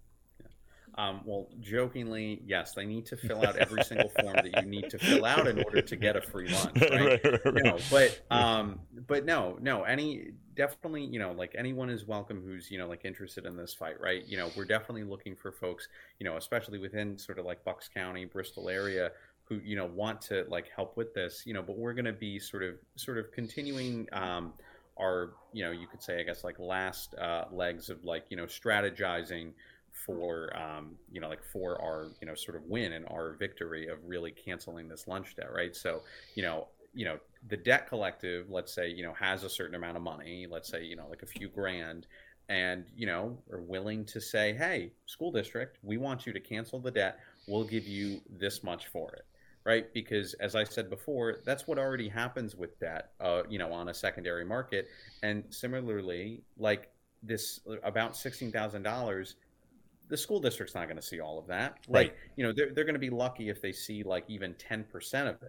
Um, well, jokingly, yes, they need to fill out every single form that you need to fill out in order to get a free lunch, right? right, right, right. No, but um, but no, no, any definitely, you know, like anyone is welcome who's, you know, like interested in this fight, right? You know, we're definitely looking for folks, you know, especially within sort of like Bucks County, Bristol area, who, you know, want to like help with this, you know, but we're going to be sort of sort of continuing um, our, you know, you could say, I guess, like last uh, legs of like, you know, strategizing for um, you know, like for our, you know, sort of win and our victory of really canceling this lunch debt, right? So, you know, you know, the debt collective, let's say, you know, has a certain amount of money, let's say, you know, like a few grand, and, you know, are willing to say, hey, school district, we want you to cancel the debt. We'll give you this much for it, right? Because as I said before, that's what already happens with debt, uh, you know, on a secondary market. And similarly, like this, about sixteen thousand dollars, the school district's not going to see all of that. Right. Like, you know, they're, they're going to be lucky if they see like even ten percent of it.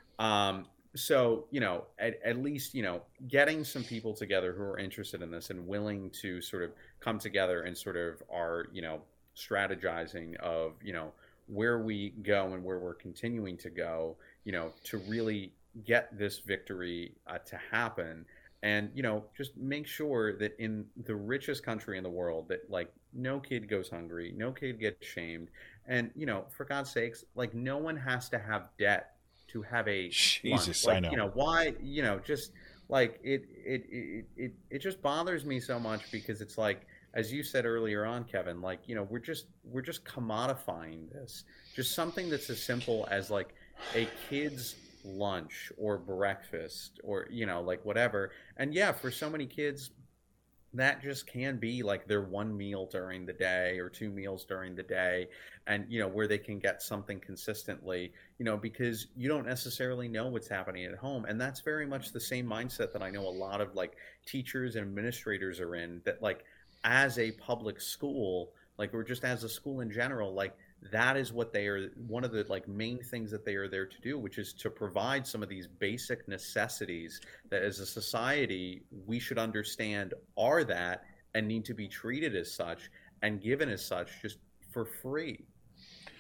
Um, so, you know, at, at least, you know, getting some people together who are interested in this and willing to sort of come together and sort of are, you know, strategizing of, you know, where we go and where we're continuing to go, you know, to really get this victory uh, to happen. And, you know, just make sure that in the richest country in the world that, like, no kid goes hungry, no kid gets shamed. And, you know, for God's sakes, like, no one has to have debt to have a Jesus, lunch. Like, I know. You know, why, you know, just, like, it, it, it, it, it just bothers me so much because it's like, as you said earlier on, Kevin, like, you know, we're just, we're just commodifying this. Just something that's as simple as, like, a kid's lunch or breakfast or, you know, like whatever. And yeah, for so many kids that just can be like their one meal during the day or two meals during the day, and, you know, where they can get something consistently, you know, because you don't necessarily know what's happening at home. And that's very much the same mindset that I know a lot of like teachers and administrators are in, that like as a public school, like, or just as a school in general, like that is what they are, one of the like main things that they are there to do, which is to provide some of these basic necessities that as a society we should understand are that and need to be treated as such and given as such just for free.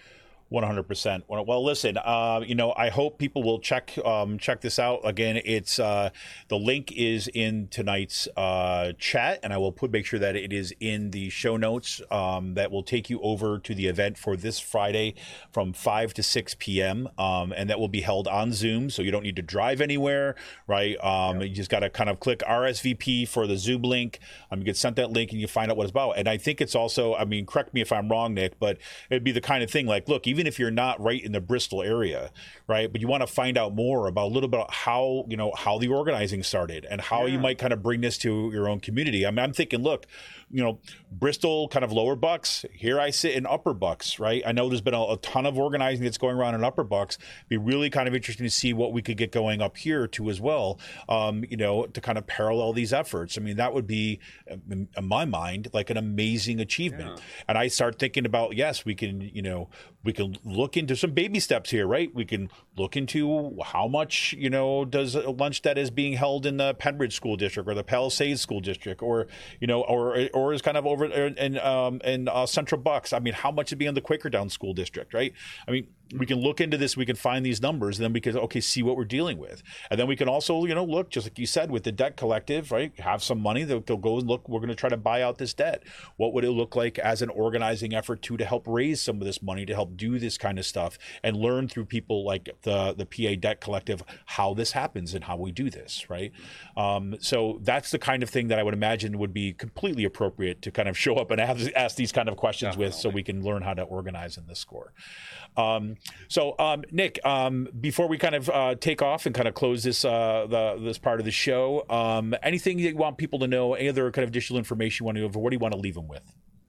one hundred percent. Well, listen, uh, you know, I hope people will check um, check this out. Again, it's uh, the link is in tonight's uh, chat, and I will put make sure that it is in the show notes um, that will take you over to the event for this Friday from five to six p.m. Um, and that will be held on Zoom, so you don't need to drive anywhere, right? Um, you just got to kind of click R S V P for the Zoom link. Um, you get sent that link, and you find out what it's about. And I think it's also, I mean, correct me if I'm wrong, Nick, but it'd be the kind of thing like, look, even Even if you're not right in the Bristol area, right, but you want to find out more about a little bit about how, you know, how the organizing started and how yeah. you might kind of bring this to your own community. I mean, I'm thinking, look, you know, Bristol, kind of lower Bucks. Here I sit in upper Bucks, right? I know there's been a, a ton of organizing that's going around in upper Bucks. It'd be really kind of interesting to see what we could get going up here too as well, um, you know, to kind of parallel these efforts. I mean, that would be, in, in my mind, like an amazing achievement. Yeah. And I start thinking about, yes, we can, you know, we can look into some baby steps here, right? We can look into how much, you know, does a lunch that is being held in the Pembridge School District or the Palisades School District, or, you know, or or is kind of over in um in uh, Central Bucks. I mean, how much would be in the Quakertown School District, right? I mean, we can look into this, we can find these numbers, and then we can, okay, see what we're dealing with. And then we can also, you know, look, just like you said, with the debt collective, right, have some money that they'll go and look, we're going to try to buy out this debt. What would it look like as an organizing effort too, to help raise some of this money, to help do this kind of stuff, and learn through people like the, the P A Debt Collective how this happens and how we do this, right? Um, so that's the kind of thing that I would imagine would be completely appropriate to kind of show up and ask, ask these kind of questions Definitely. with, so we can learn how to organize in this score. Um, so, um, Nick, um, before we kind of uh, take off and kind of close this uh, the, this part of the show, um, anything that you want people to know, any other kind of additional information you want to go over? What do you want to leave them with?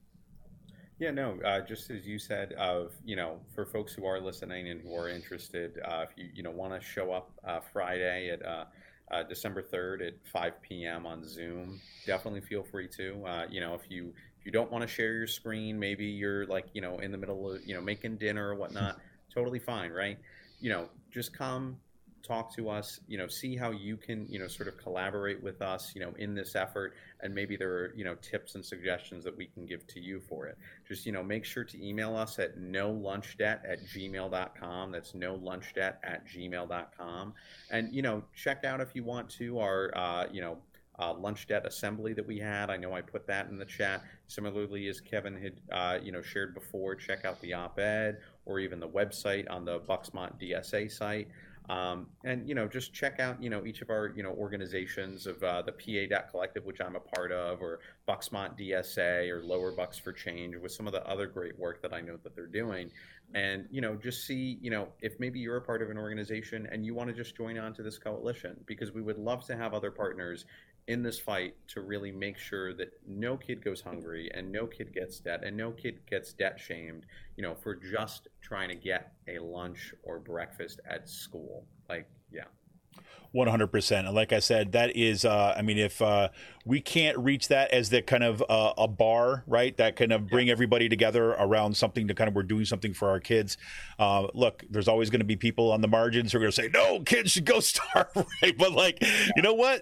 Yeah, no, uh, just as you said, of, you know, for folks who are listening and who are interested, uh, if you, you know, want to show up uh, Friday at uh, uh, December third at five p.m. on Zoom, definitely feel free to. Uh, you know, if you if you don't want to share your screen, maybe you're like, you know, in the middle of, you know, making dinner or whatnot, totally fine, right? You know, just come, talk to us, you know, see how you can, you know, sort of collaborate with us, you know, in this effort, and maybe there are, you know, tips and suggestions that we can give to you for it. Just, you know, make sure to email us at no lunch debt at gmail dot com. That's no lunch debt at gmail dot com. And, you know, check out, if you want to, our, uh, you know, Uh, lunch debt assembly that we had. I know I put that in the chat. Similarly, as Kevin had uh, you know, shared before, check out the op-ed or even the website on the Bucksmont D S A site. Um, and, you know, just check out, you know, each of our, you know, organizations of uh, the P A Debt Collective, which I'm a part of, or Bucksmont D S A, or Lower Bucks for Change, with some of the other great work that I know that they're doing. And, you know, just see, you know, if maybe you're a part of an organization and you want to just join on to this coalition, because we would love to have other partners in this fight to really make sure that no kid goes hungry and no kid gets debt and no kid gets debt shamed, you know, for just trying to get a lunch or breakfast at school. Like, yeah. one hundred percent. And like I said, that is, uh, I mean, if uh, we can't reach that as the kind of uh, a bar, right, that kind of bring yeah. everybody together around something to kind of, we're doing something for our kids. Uh, look, there's always going to be people on the margins who are going to say, no, kids should go starve, right? But like, yeah. you know what?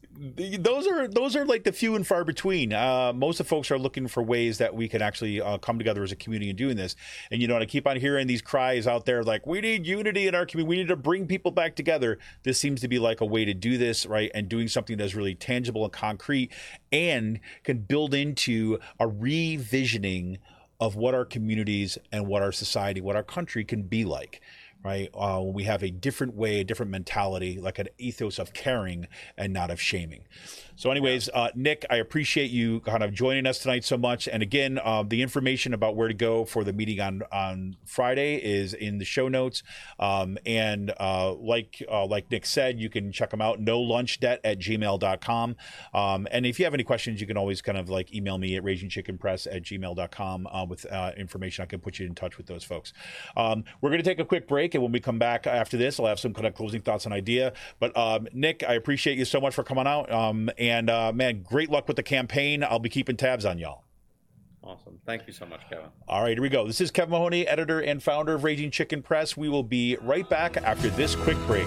Those are those are like the few and far between. Uh, most of the folks are looking for ways that we can actually uh, come together as a community and doing this. And, you know, I keep on hearing these cries out there like, we need unity in our community. We need to bring people back together. This seems to be like a way to do this, right? And doing something that's really tangible and concrete and can build into a revisioning of what our communities and what our society, what our country can be like. Right, uh, when we have a different way, a different mentality, like an ethos of caring and not of shaming. So anyways, uh, Nick, I appreciate you kind of joining us tonight so much. And again, uh, the information about where to go for the meeting on, on Friday is in the show notes. Um, and uh, like uh, like Nick said, you can check them out, no lunch debt at gmail dot com. Um, and if you have any questions, you can always kind of like email me at raging chicken press at gmail dot com uh, with uh, information. I can put you in touch with those folks. Um, we're going to take a quick break. And when we come back after this, I'll have some kind of closing thoughts and idea. But um, Nick, I appreciate you so much for coming out. Um, and uh, man, great luck with the campaign. I'll be keeping tabs on y'all. Awesome. Thank you so much, Kevin. All right, here we go. This is Kevin Mahoney, editor and founder of Raging Chicken Press. We will be right back after this quick break.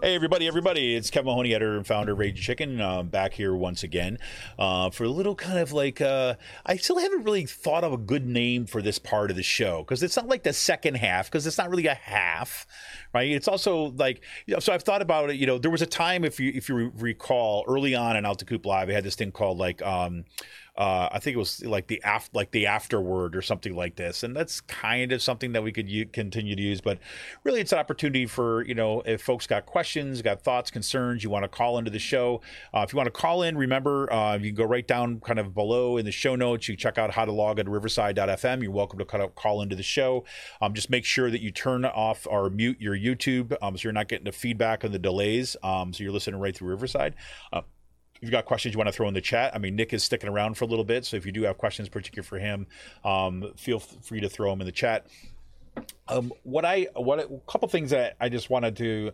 Hey, everybody, everybody. It's Kevin Mahoney, editor and founder of Raging Chicken, um, back here once again uh, for a little kind of like, uh, I still haven't really thought of a good name for this part of the show because it's not like the second half because it's not really a half, right? It's also like, you know, so I've thought about it, you know, there was a time, if you if you recall, early on in Altitude Live, I had this thing called like, um, Uh, I think it was like the af- like the afterword or something like this, and that's kind of something that we could u- continue to use. But really, it's an opportunity for, you know, if folks got questions, got thoughts, concerns, you want to call into the show. Uh, if you want to call in, remember uh, you can go right down kind of below in the show notes. You check out how to log at riverside dot f m. You're welcome to kind of call into the show. Um, just make sure that you turn off or mute your YouTube um, so you're not getting the feedback and the delays. Um, so you're listening right through Riverside. Uh, If you've got questions you want to throw in the chat, I mean, Nick is sticking around for a little bit, so if you do have questions, particularly for him, um, feel free to throw them in the chat. Um, what I, what a couple things that I just wanted to,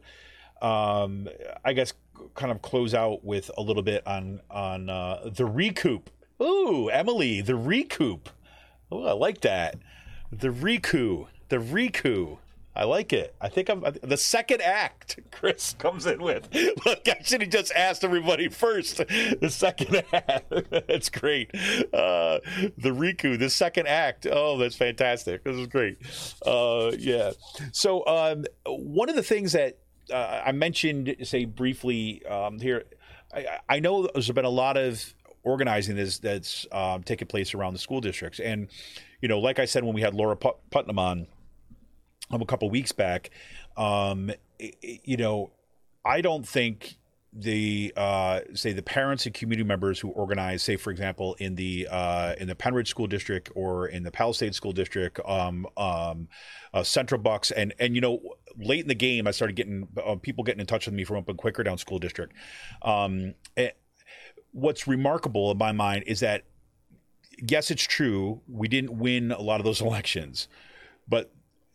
um, I guess, kind of close out with a little bit on on uh, the recoup. Ooh, Emily, the recoup. Oh, I like that. The recoup. The recoup. I like it. I think I'm the second act. Chris comes in with. Look, I should have just asked everybody first. The second act. That's great. Uh, the Riku, the second act. Oh, that's fantastic. This is great. Uh, yeah. So um, one of the things that uh, I mentioned, say briefly um, here, I, I know there's been a lot of organizing that's, that's uh, taken place around the school districts, and you know, like I said when we had Laura Put- Putnam on. Um, a couple weeks back, um, you know, I don't think the uh, say the parents and community members who organize, say for example, in the uh, in the Penridge School District or in the Palisades School District, um, um, uh, Central Bucks, and and you know, late in the game, I started getting uh, people getting in touch with me from up in Quakertown School District. Um, what's remarkable in my mind is that yes, it's true we didn't win a lot of those elections, but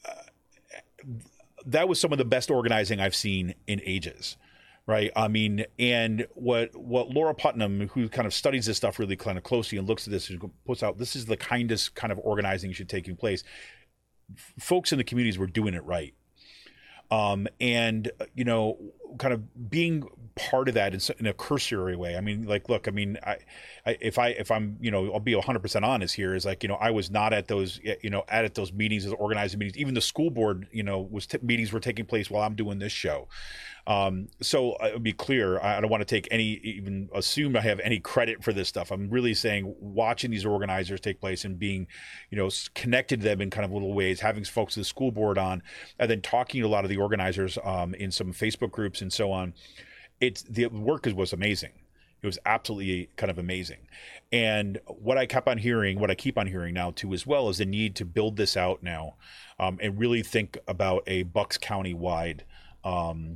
that was some of the best organizing I've seen in ages, right? I mean, and what what Laura Putnam, who kind of studies this stuff really kind of closely and looks at this and puts out, this is the kindest kind of organizing should taking place. Folks in the communities were doing it right. Um, and, you know, kind of being part of that in, in a cursory way. I mean, like, look, I mean, I, I if I, if I'm, you know, I'll be one hundred percent honest here is like, you know, I was not at those, you know, at, at those meetings, as organizing meetings. Even the school board, you know, was t- meetings were taking place while I'm doing this show. Um, so I'll be clear. I don't want to take any, even assume I have any credit for this stuff. I'm really saying watching these organizers take place and being, you know, connected to them in kind of little ways, having folks of the school board on, and then talking to a lot of the organizers um, in some Facebook groups and so on. It's the work was amazing. It was absolutely kind of amazing. And what I kept on hearing, what I keep on hearing now too, as well, is the need to build this out now um, and really think about a Bucks County wide um,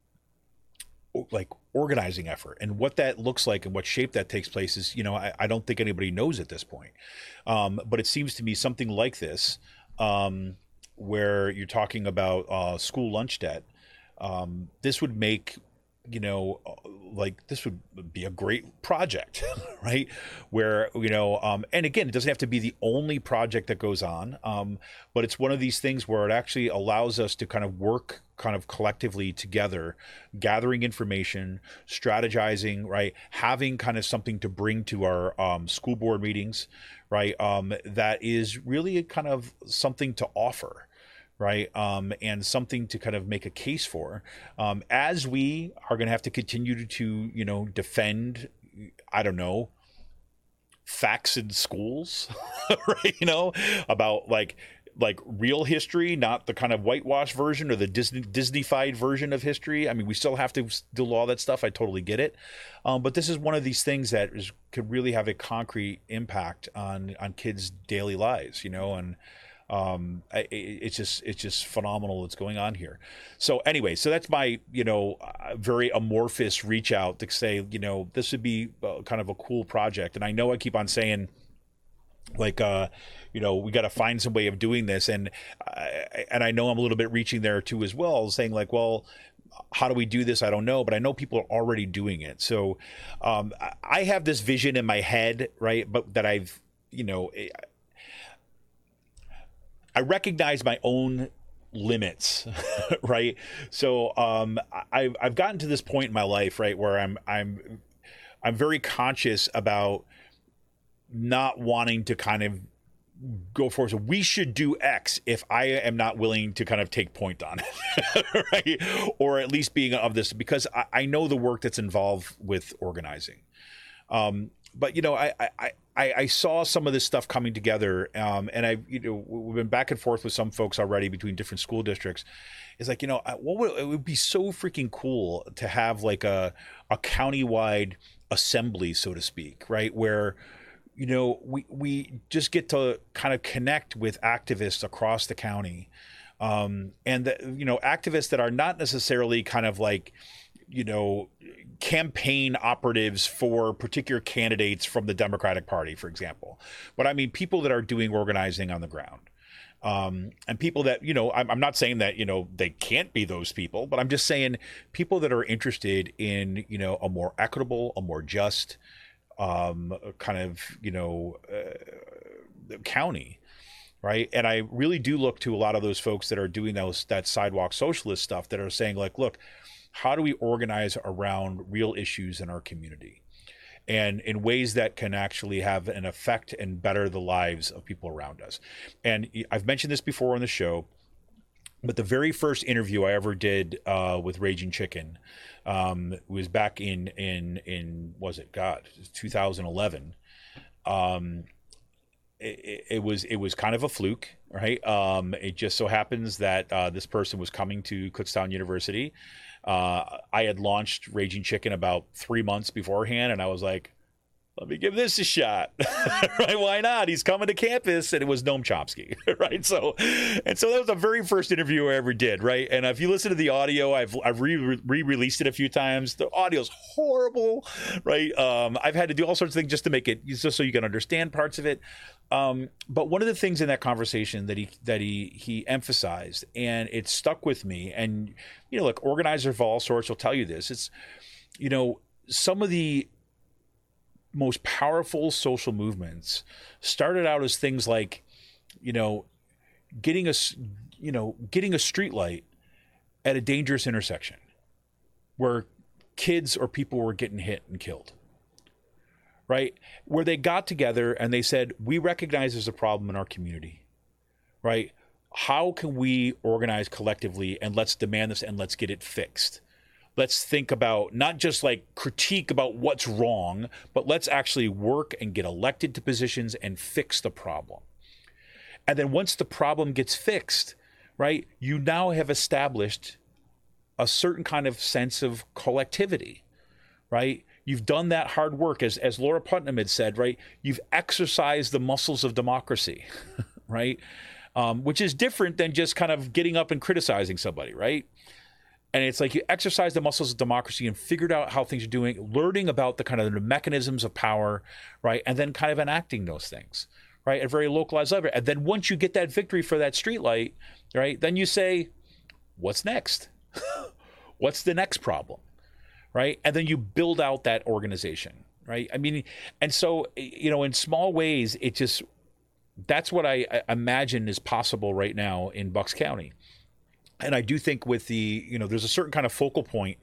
like organizing effort, and what that looks like and what shape that takes place is, you know, I, I don't think anybody knows at this point. Um, but it seems to me something like this, um, where you're talking about uh, school lunch debt, um, this would make, you know, like this would be a great project, right? Where, you know, um, and again, it doesn't have to be the only project that goes on, um, but it's one of these things where it actually allows us to kind of work kind of collectively together, gathering information, strategizing, right? Having kind of something to bring to our um, school board meetings, right? Um, that is really kind of something to offer. Right. Um, and something to kind of make a case for, um, as we are going to have to continue to, to, you know, defend, I don't know, facts in schools, right? You know, about like, like real history, not the kind of whitewash version or the Disney Disney-fied version of history. I mean, we still have to do all that stuff. I totally get it. Um, but this is one of these things that is, could really have a concrete impact on, on kids' daily lives, you know, and, um I, it's just it's just phenomenal what's going on here. So anyway, so that's my, you know, uh, very amorphous reach out to say, you know, this would be uh, kind of a cool project. And I know I keep on saying like uh you know, we got to find some way of doing this, and uh, and I know I'm a little bit reaching there too as well, saying like, well, how do we do this? I don't know, but I know people are already doing it. So um I have this vision in my head, right, but that I've, you know, I recognize my own limits, right? So um, I've I've gotten to this point in my life, right, where I'm I'm I'm very conscious about not wanting to kind of go for it. So we should do X if I am not willing to kind of take point on it, right? Or at least being of this, because I, I know the work that's involved with organizing. Um, but you know, I, I, I, I saw some of this stuff coming together, um, and I, you know, we've been back and forth with some folks already between different school districts. It's like, you know, what would, it would be so freaking cool to have like a a countywide assembly, so to speak, right, where you know, we, we just get to kind of connect with activists across the county. Um, and, the, you know, activists that are not necessarily kind of like, you know, campaign operatives for particular candidates from the Democratic Party, for example. But I mean, people that are doing organizing on the ground. Um, and people that, you know, I'm, I'm not saying that, you know, they can't be those people, but I'm just saying people that are interested in, you know, a more equitable, a more just, um, kind of, you know, uh, county, right? And I really do look to a lot of those folks that are doing those, that sidewalk socialist stuff, that are saying like, look, how do we organize around real issues in our community and in ways that can actually have an effect and better the lives of people around us? And I've mentioned this before on the show, but the very first interview I ever did uh, with Raging Chicken um, was back in, in, in, was it, God, two thousand eleven. Um, it, it was, it was kind of a fluke, right? Um, it just so happens that uh, this person was coming to Kutztown University. Uh, I had launched Raging Chicken about three months beforehand, and I was like, let me give this a shot. Right? Why not? He's coming to campus, and it was Noam Chomsky, right? So, and so that was the very first interview I ever did, right? And if you listen to the audio, I've I've re re-released it a few times. The audio's horrible, right? Um, I've had to do all sorts of things just to make it, just so you can understand parts of it. Um, but one of the things in that conversation that he that he he emphasized, and it stuck with me, and you know, like organizers of all sorts will tell you this. It's, you know, some of the most powerful social movements started out as things like, you know, getting a, you know, getting a street light at a dangerous intersection where kids or people were getting hit and killed, right? Where they got together and they said, we recognize there's a problem in our community, right? How can we organize collectively and let's demand this and let's get it fixed? Let's think about not just like critique about what's wrong, but let's actually work and get elected to positions and fix the problem. And then once the problem gets fixed, right, you now have established a certain kind of sense of collectivity, right? You've done that hard work, as, as Laura Putnam had said, right? You've exercised the muscles of democracy, right? Um, which is different than just kind of getting up and criticizing somebody, right? And it's like you exercise the muscles of democracy and figured out how things are doing, learning about the kind of the mechanisms of power, right? And then kind of enacting those things, right? At a very localized level. And then once you get that victory for that streetlight, right? Then you say, what's next? What's the next problem, right? And then you build out that organization, right? I mean, and so, you know, in small ways, it just, that's what I, I imagine is possible right now in Bucks County. And I do think with the, you know, there's a certain kind of focal point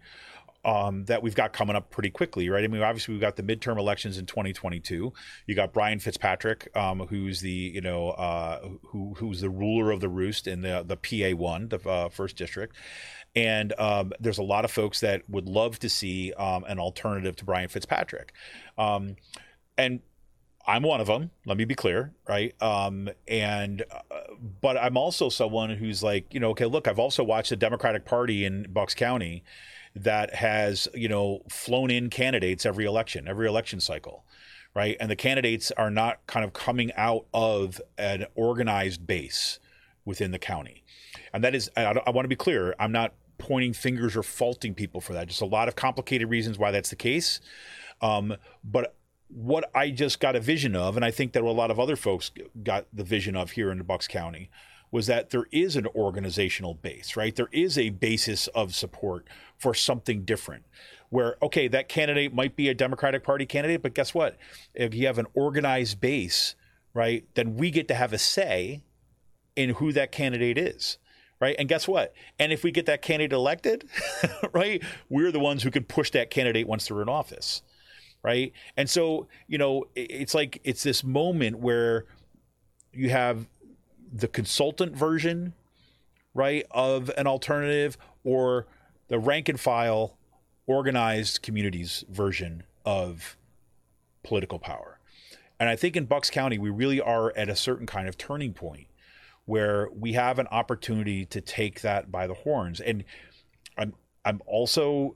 um, that we've got coming up pretty quickly, right? I mean, obviously we've got the midterm elections in twenty twenty-two. You got Brian Fitzpatrick, um, who's the, you know, uh, who who's the ruler of the roost in the the P A one, the uh, first district. And um, there's a lot of folks that would love to see um, an alternative to Brian Fitzpatrick. Um, and I'm one of them. Let me be clear, right? Um, and uh, but I'm also someone who's like, you know, okay, look, I've also watched the Democratic Party in Bucks County that has, you know, flown in candidates every election, every election cycle, right? And the candidates are not kind of coming out of an organized base within the county, and that is, I, I want to be clear, I'm not pointing fingers or faulting people for that. Just a lot of complicated reasons why that's the case, um, but. What I just got a vision of, and I think that a lot of other folks got the vision of here in Bucks County, was that there is an organizational base, right? There is a basis of support for something different where, okay, that candidate might be a Democratic Party candidate, but guess what? If you have an organized base, right, then we get to have a say in who that candidate is, right? And guess what? And if we get that candidate elected, right, we're the ones who can push that candidate once they're in office, right? And so, you know, it's like it's this moment where you have the consultant version, right, of an alternative, or the rank and file organized communities version of political power. And I think in Bucks County, we really are at a certain kind of turning point where we have an opportunity to take that by the horns. And I'm I'm also,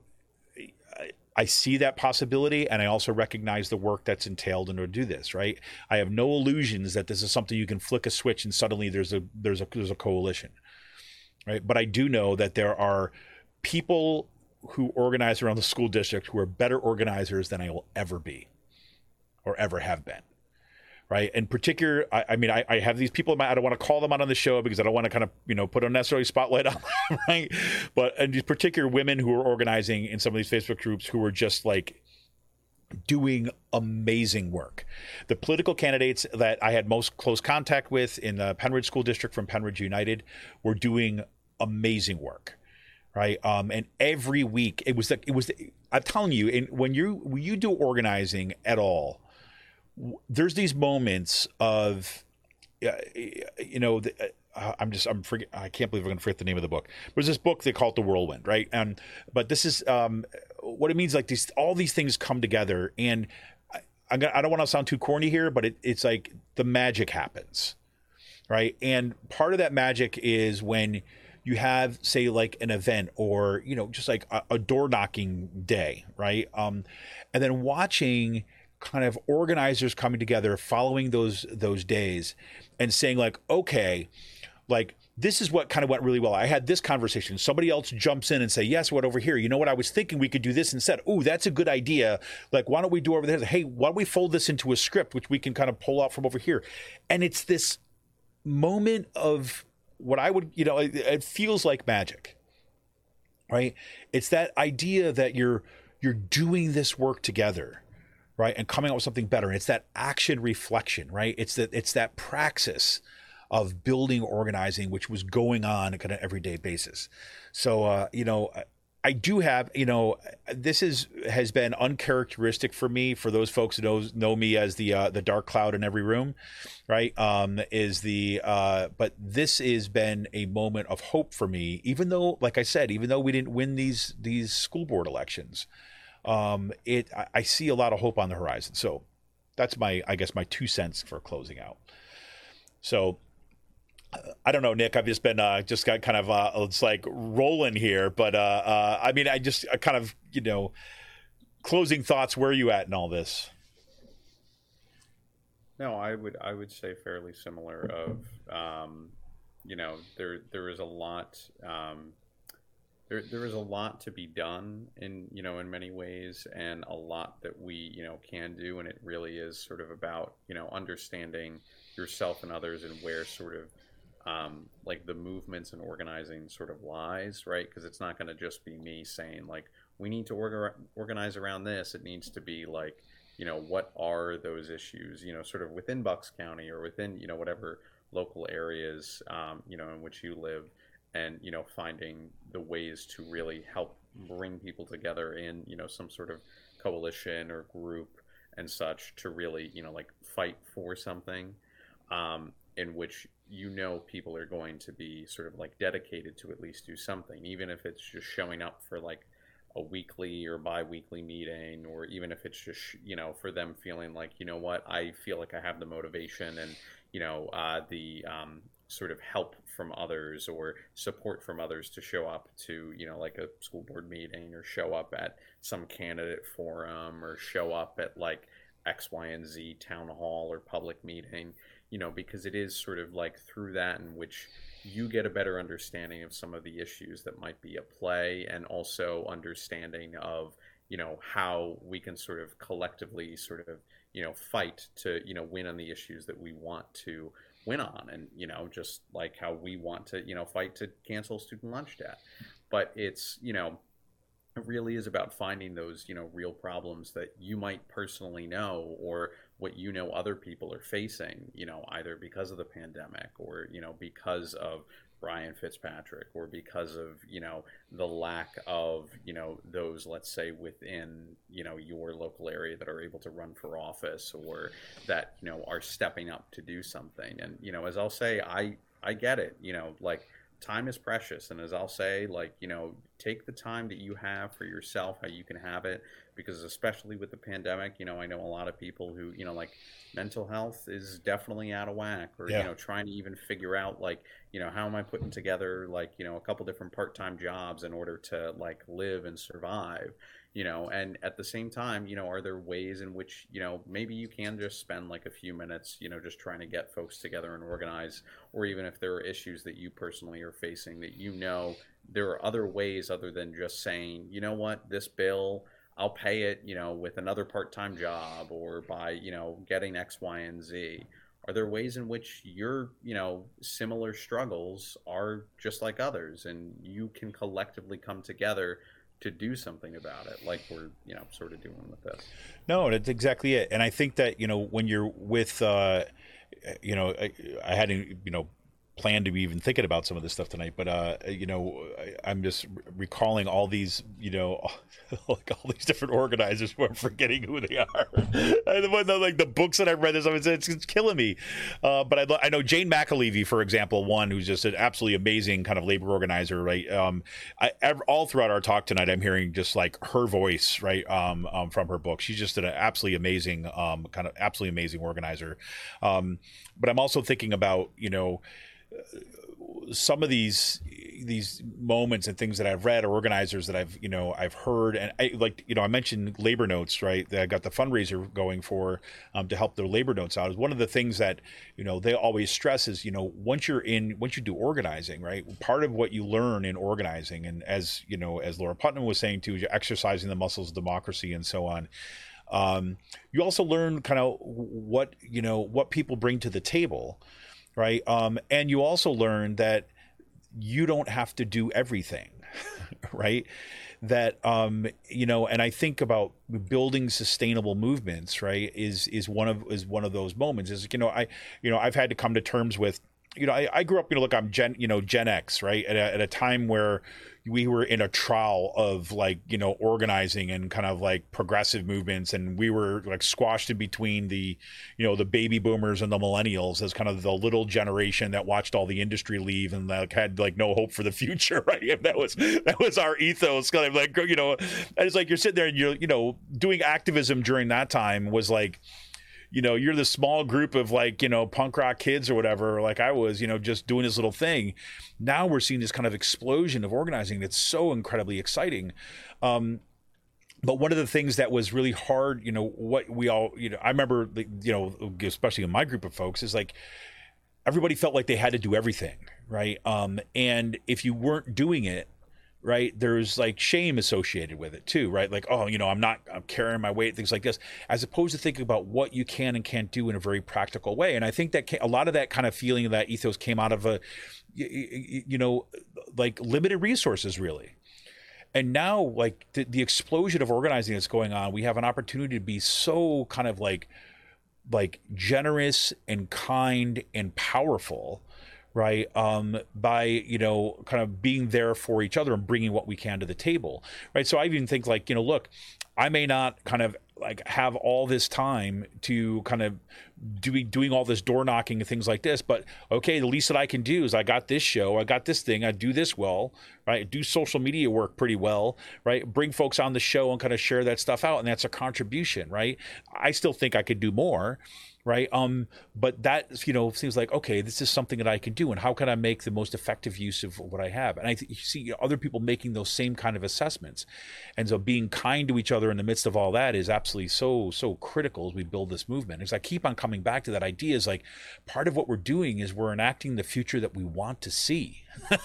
I see that possibility, and I also recognize the work that's entailed in order to do this, right? I have no illusions that this is something you can flick a switch and suddenly there's a there's a there's a coalition, right? But I do know that there are people who organize around the school district who are better organizers than I will ever be or ever have been. Right. In particular, I, I mean, I, I have these people in my, I don't want to call them out on the show because I don't want to kind of, you know, put a necessarily spotlight on them, right? But and these particular women who are organizing in some of these Facebook groups who are just like doing amazing work. The political candidates that I had most close contact with in the Penridge School District from Penridge United were doing amazing work. Right. Um, and every week it was, the, it was, the, I'm telling you, and when you, when you do organizing at all, there's these moments of, uh, you know, the, uh, I'm just, I'm forget, I can't believe I'm going to forget the name of the book. There's this book, they call it The Whirlwind, right? And, but this is um, what it means, like these, all these things come together, and I, I'm gonna, I don't want to sound too corny here, but it, it's like the magic happens, right? And part of that magic is when you have, say, like an event or, you know, just like a, a door knocking day, right? Um, and then watching kind of organizers coming together following those those days and saying like, okay, like this is what kind of went really well. I had this conversation. Somebody else jumps in and say, yes, what over here? You know what? I was thinking we could do this instead. Oh, that's a good idea. Like, why don't we do over there? Hey, why don't we fold this into a script, which we can kind of pull out from over here? And it's this moment of what I would, you know, it, it feels like magic, right? It's that idea that you're you're doing this work together, right, and coming up with something better. And it's that action reflection, right? It's that it's that praxis of building organizing, which was going on on a kind of everyday basis. So, uh, you know, I do have, you know, this is has been uncharacteristic for me. For those folks who know know me as the uh, the dark cloud in every room, right? Um, is the uh, but this has been a moment of hope for me. Even though, like I said, even though we didn't win these these school board elections. Um, it, I, I see a lot of hope on the horizon. So that's my, I guess, my two cents for closing out. So I don't know, Nick, I've just been, uh, just got kind of, uh, it's like rolling here, but, uh, uh, I mean, I just uh, kind of, you know, closing thoughts. Where are you at in all this? No, I would, I would say fairly similar of, um, you know, there, there is a lot, um, There, there is a lot to be done in, you know, in many ways, and a lot that we, you know, can do. And it really is sort of about, you know, understanding yourself and others and where sort of um, like the movements and organizing sort of lies, right? Because it's not going to just be me saying like, we need to orga- organize around this. It needs to be like, you know, what are those issues, you know, sort of within Bucks County or within, you know, whatever local areas, um, you know, in which you live. And, you know, finding the ways to really help bring people together in, you know, some sort of coalition or group and such to really, you know, like fight for something um, in which, you know, people are going to be sort of like dedicated to at least do something, even if it's just showing up for like a weekly or bi-weekly meeting, or even if it's just, you know, for them feeling like, you know what, I feel like I have the motivation and, you know, uh, the um, sort of help from others or support from others to show up to, you know, like a school board meeting, or show up at some candidate forum, or show up at like X, Y, and Z town hall or public meeting, you know, because it is sort of like through that in which you get a better understanding of some of the issues that might be at play, and also understanding of, you know, how we can sort of collectively sort of, you know, fight to, you know, win on the issues that we want to win on. And, you know, just like how we want to, you know, fight to cancel student lunch debt. But it's, you know, it really is about finding those, you know, real problems that you might personally know, or what, you know, other people are facing, you know, either because of the pandemic or, you know, because of Brian Fitzpatrick, or because of, you know, the lack of, you know, those, let's say, within, you know, your local area that are able to run for office, or that, you know, are stepping up to do something. And, you know, as I'll say, I, I get it, you know, like, time is precious. And as I'll say, like, you know, take the time that you have for yourself, how you can have it, because especially with the pandemic, you know, I know a lot of people who, you know, like, mental health is definitely out of whack, or, Yeah. you know, trying to even figure out, like, you know, how am I putting together, like, you know, a couple different part-time jobs in order to, like, live and survive, you know. And at the same time, you know, are there ways in which, you know, maybe you can just spend like a few minutes, you know, just trying to get folks together and organize, or even if there are issues that you personally are facing that, you know, there are other ways other than just saying, you know what, this bill, I'll pay it, you know, with another part-time job, or by, you know, getting X, Y, and Z. Are there ways in which your, you know, similar struggles are just like others, and you can collectively come together to do something about it, like we're, you know, sort of doing with this? No, that's exactly it. And I think that, you know, when you're with, uh, you know, I, I hadn't, you know, planned to be even thinking about some of this stuff tonight, but, uh, you know, I, I'm just recalling all these, you know, like all these different organizers who I'm forgetting who they are. And the one, the, like the books that I've read, this, it's, it's killing me. Uh, but I, I know Jane McAlevey, for example, one who's just an absolutely amazing kind of labor organizer, right? Um, I, all throughout our talk tonight, I'm hearing just like her voice, right, um, um, from her book. She's just an absolutely amazing, um, kind of absolutely amazing organizer. Um, but I'm also thinking about, you know, some of these these moments and things that I've read, or organizers that I've, you know, I've heard, and I, like, you know, I mentioned Labor Notes, right? That I got the fundraiser going for um, to help their Labor Notes out. Is one of the things that, you know, they always stress is, you know, once you're in, once you do organizing, right? Part of what you learn in organizing, and as you know, as Laura Putnam was saying too, you're exercising the muscles of democracy and so on. Um, you also learn kind of what, you know, what people bring to the table. Right. Um, and you also learn that you don't have to do everything. Right. That, um, you know, and I think about building sustainable movements, right, is is one of is one of those moments. Is, you know, I, you know, I've had to come to terms with, you know, I, I grew up, you know, look, I'm Gen, you know, Gen X, right, at a, at a time where we were in a trial of, like, you know, organizing and kind of like progressive movements, and we were like squashed in between the, you know, the baby boomers and the millennials as kind of the little generation that watched all the industry leave and like had like no hope for the future, right? And that was that was our ethos, kind of like, you know, and it's like you're sitting there and you're, you know, doing activism during that time was like, you know, you're the small group of, like, you know, punk rock kids or whatever, like I was, you know, just doing this little thing. Now we're seeing this kind of explosion of organizing that's so incredibly exciting. Um, but one of the things that was really hard, you know, what we all, you know, I remember, you know, especially in my group of folks, is like everybody felt like they had to do everything, right? Um, and if you weren't doing it, right, there's like shame associated with it too, right? Like, oh, you know, I'm not, I'm carrying my weight, things like this, as opposed to thinking about what you can and can't do in a very practical way. And I think that a lot of that kind of feeling, that ethos came out of a, you know, like limited resources, really. And now, like the, the explosion of organizing that's going on, we have an opportunity to be so kind of like, like generous and kind and powerful, right, um, by, you know, kind of being there for each other and bringing what we can to the table, right? So I even think, like, you know, look, I may not kind of like have all this time to kind of doing doing all this door knocking and things like this, but okay, the least that I can do is I got this show, I got this thing, I do this well, right? I do social media work pretty well, right? Bring folks on the show and kind of share that stuff out, and that's a contribution, right? I still think I could do more, right? Um, but that, you know, seems like, okay, this is something that I can do, and how can I make the most effective use of what I have? And I th- you see other people making those same kind of assessments, and so being kind to each other in the midst of all that is absolutely so so critical as we build this movement. As I keep on coming back to that idea, is like part of what we're doing is we're enacting the future that we want to see.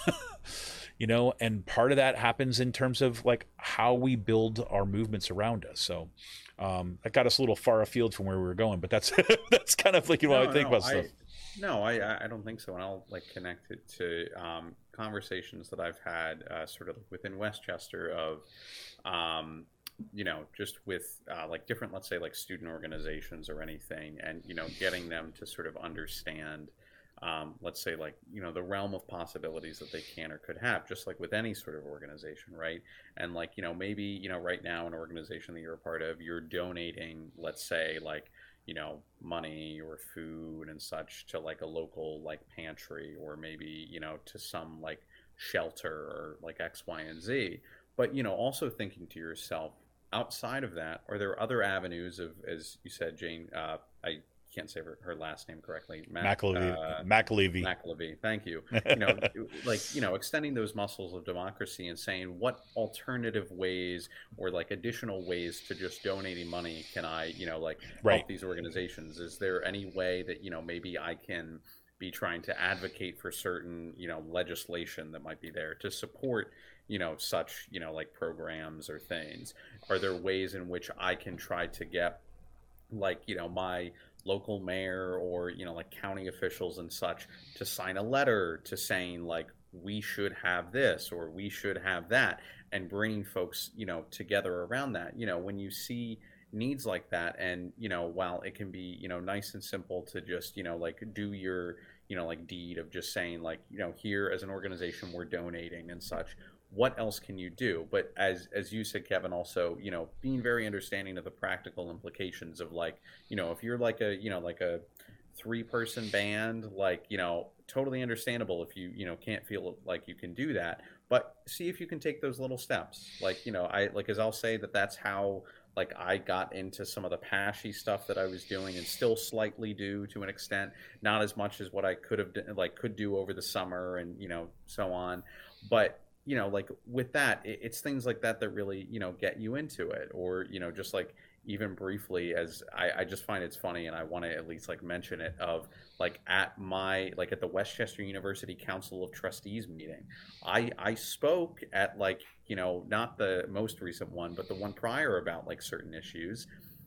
You know, and part of that happens in terms of like how we build our movements around us. So um, that got us a little far afield from where we were going, but that's that's kind of like, you know, no, I think no, about I, stuff. No, I I don't think so, and I'll like connect it to um, conversations that I've had uh, sort of within Westchester of, um, you know, just with uh, like different, let's say like student organizations or anything, and you know, getting them to sort of understand. um, let's say like, you know, the realm of possibilities that they can or could have, just like with any sort of organization, right? And like, you know, maybe, you know, right now an organization that you're a part of, you're donating, let's say like, you know, money or food and such to like a local like pantry, or maybe, you know, to some like shelter or like X, Y, and Z. But, you know, also thinking to yourself, outside of that, are there other avenues of, as you said, Jane, uh, I can't say her, her last name correctly. Mac, McAlevey. uh, McAlevey. McAlevey. Thank you. You know, like, you know, extending those muscles of democracy and saying what alternative ways or like additional ways to just donating money can I, you know, like Right. help these organizations? Is there any way that, you know, maybe I can be trying to advocate for certain, you know, legislation that might be there to support, you know, such, you know, like programs or things? Are there ways in which I can try to get like, you know, my local mayor or, you know, like county officials and such to sign a letter to saying like, we should have this or we should have that, and bringing folks, you know, together around that? You know, when you see needs like that, and, you know, while it can be, you know, nice and simple to just, you know, like do your, you know, like deed of just saying like, you know, here as an organization, we're donating and such, what else can you do? But as as you said, Kevin, also, you know, being very understanding of the practical implications of like, you know, if you're like a, you know, like a three person band, like, you know, totally understandable if you, you know, can't feel like you can do that, but see if you can take those little steps. Like, you know, I like, as I'll say that that's how like I got into some of the Pashy stuff that I was doing, and still slightly do to an extent, not as much as what I could have like could do over the summer and, you know, so on. But, you know, like with that, it's things like that that really, you know, get you into it. Or, you know, just like even briefly, as I, I just find it's funny, and I want to at least like mention it, of like at my, like at the Westchester University Council of Trustees meeting, I, I spoke at like, you know, not the most recent one, but the one prior about like certain issues.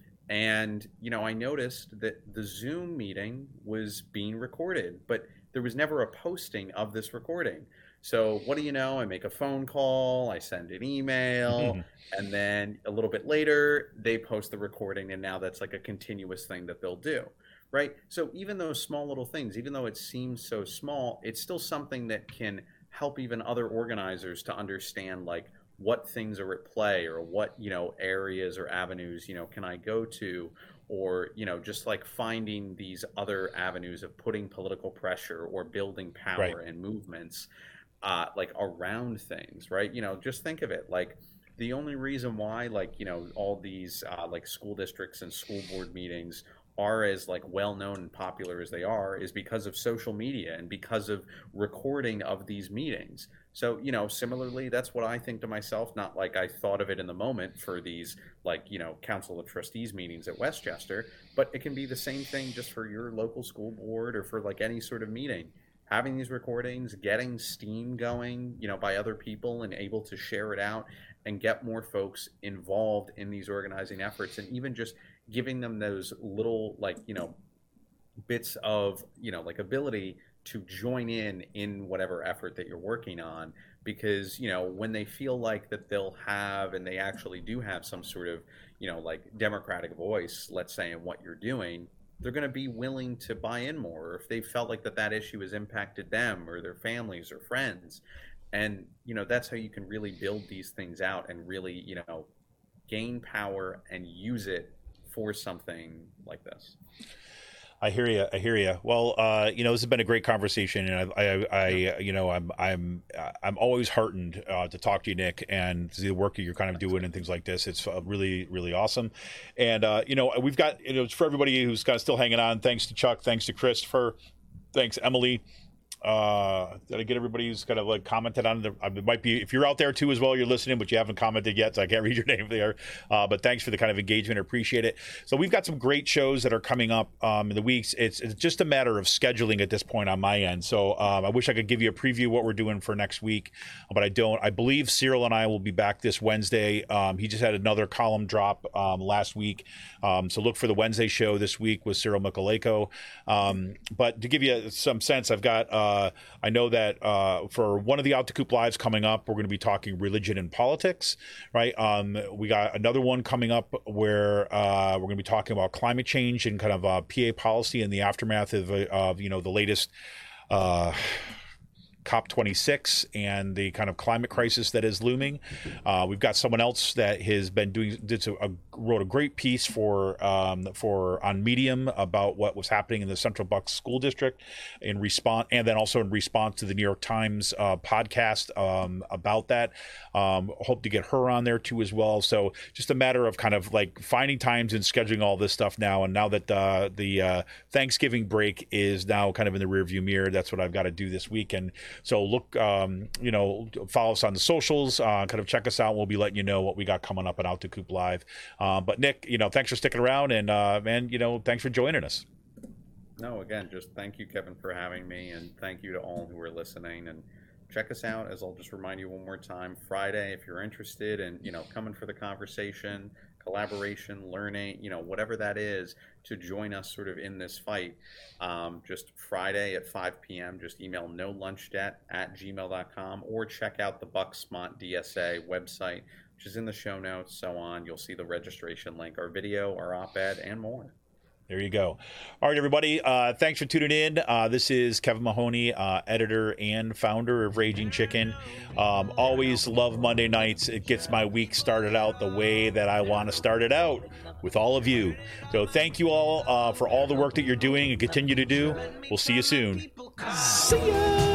And, you know, I noticed that the Zoom meeting was being recorded, but there was never a posting of this recording. So what do you know? I make a phone call, I send an email, and then a little bit later, they post the recording, and now that's like a continuous thing that they'll do, right? So even those small little things, even though it seems so small, it's still something that can help even other organizers to understand like what things are at play, or what, you know, areas or avenues, you know, can I go to, or, you know, just like finding these other avenues of putting political pressure or building power Right. and movements Uh, like around things, right? You know, just think of it like the only reason why like, you know, all these uh, like school districts and school board meetings are as like well known and popular as they are is because of social media and because of recording of these meetings. So, you know, similarly, that's what I think to myself, not like I thought of it in the moment for these like, you know, Council of Trustees meetings at Westchester, but it can be the same thing just for your local school board or for like any sort of meeting. Having these recordings, getting steam going, you know, by other people and able to share it out and get more folks involved in these organizing efforts, and even just giving them those little like, you know, bits of, you know, like ability to join in in whatever effort that you're working on. Because, you know, when they feel like that they'll have, and they actually do have some sort of, you know, like democratic voice, let's say, in what you're doing, they're going to be willing to buy in more, or if they felt like that that issue has impacted them or their families or friends. And, you know, that's how you can really build these things out and really, you know, gain power and use it for something like this. I hear you. I hear you. Well, uh, you know, this has been a great conversation, and I, I, I you know, I'm, I'm, I'm always heartened uh, to talk to you, Nick, and to see the work that you're kind of doing and things like this. It's uh, really, really awesome. And uh, you know, we've got, you know, for everybody who's kind of still hanging on. Thanks to Chuck. Thanks to Christopher. Thanks, Emily. Uh, did I get everybody who's kind of like commented on the, it might be, if you're out there too as well, you're listening, but you haven't commented yet, so I can't read your name there. Uh, but thanks for the kind of engagement. I appreciate it. So we've got some great shows that are coming up um, in the weeks. It's, it's just a matter of scheduling at this point on my end. So um, I wish I could give you a preview of what we're doing for next week, but I don't. I believe Cyril and I will be back this Wednesday. Um, he just had another column drop um, last week. Um, so look for the Wednesday show this week with Cyril Michaleko. Um, but to give you some sense, I've got, uh, uh, I know that uh, for one of the Out to Coop Lives coming up, we're going to be talking religion and politics, right? Um, we got another one coming up where uh, we're going to be talking about climate change and kind of uh, P A policy in the aftermath of, of you know, the latest uh COP twenty-six and the kind of climate crisis that is looming. Uh, we've got someone else that has been doing, did a, a, wrote a great piece for um, for on Medium about what was happening in the Central Bucks School District in response, and then also in response to the New York Times uh, podcast um, about that. Um, hope to get her on there too as well. So just a matter of kind of like finding times and scheduling all this stuff now. And now that uh, the uh, Thanksgiving break is now kind of in the rearview mirror, that's what I've got to do this weekend. So look, um, you know, follow us on the socials, uh, kind of check us out. We'll be letting you know what we got coming up at Out to Coop Live. Uh, but Nick, you know, thanks for sticking around, and uh, man, you know, thanks for joining us. No, again, just thank you, Kevin, for having me, and thank you to all who are listening. And check us out, as I'll just remind you one more time, Friday, if you're interested in, you know, coming for the conversation, collaboration, learning, you know, whatever that is, to join us sort of in this fight. Um, just Friday at five p.m. Just email no lunch debt at gmail dot com, or check out the Bucksmont D S A website, which is in the show notes, so on. You'll see the registration link, our video, our op-ed, and more. There you go. All right, everybody. Uh, thanks for tuning in. Uh, this is Kevin Mahoney, uh, editor and founder of Raging Chicken. Um, always love Monday nights. It gets my week started out the way that I want to start it out, with all of you. So thank you all uh, for all the work that you're doing and continue to do. We'll see you soon. See ya!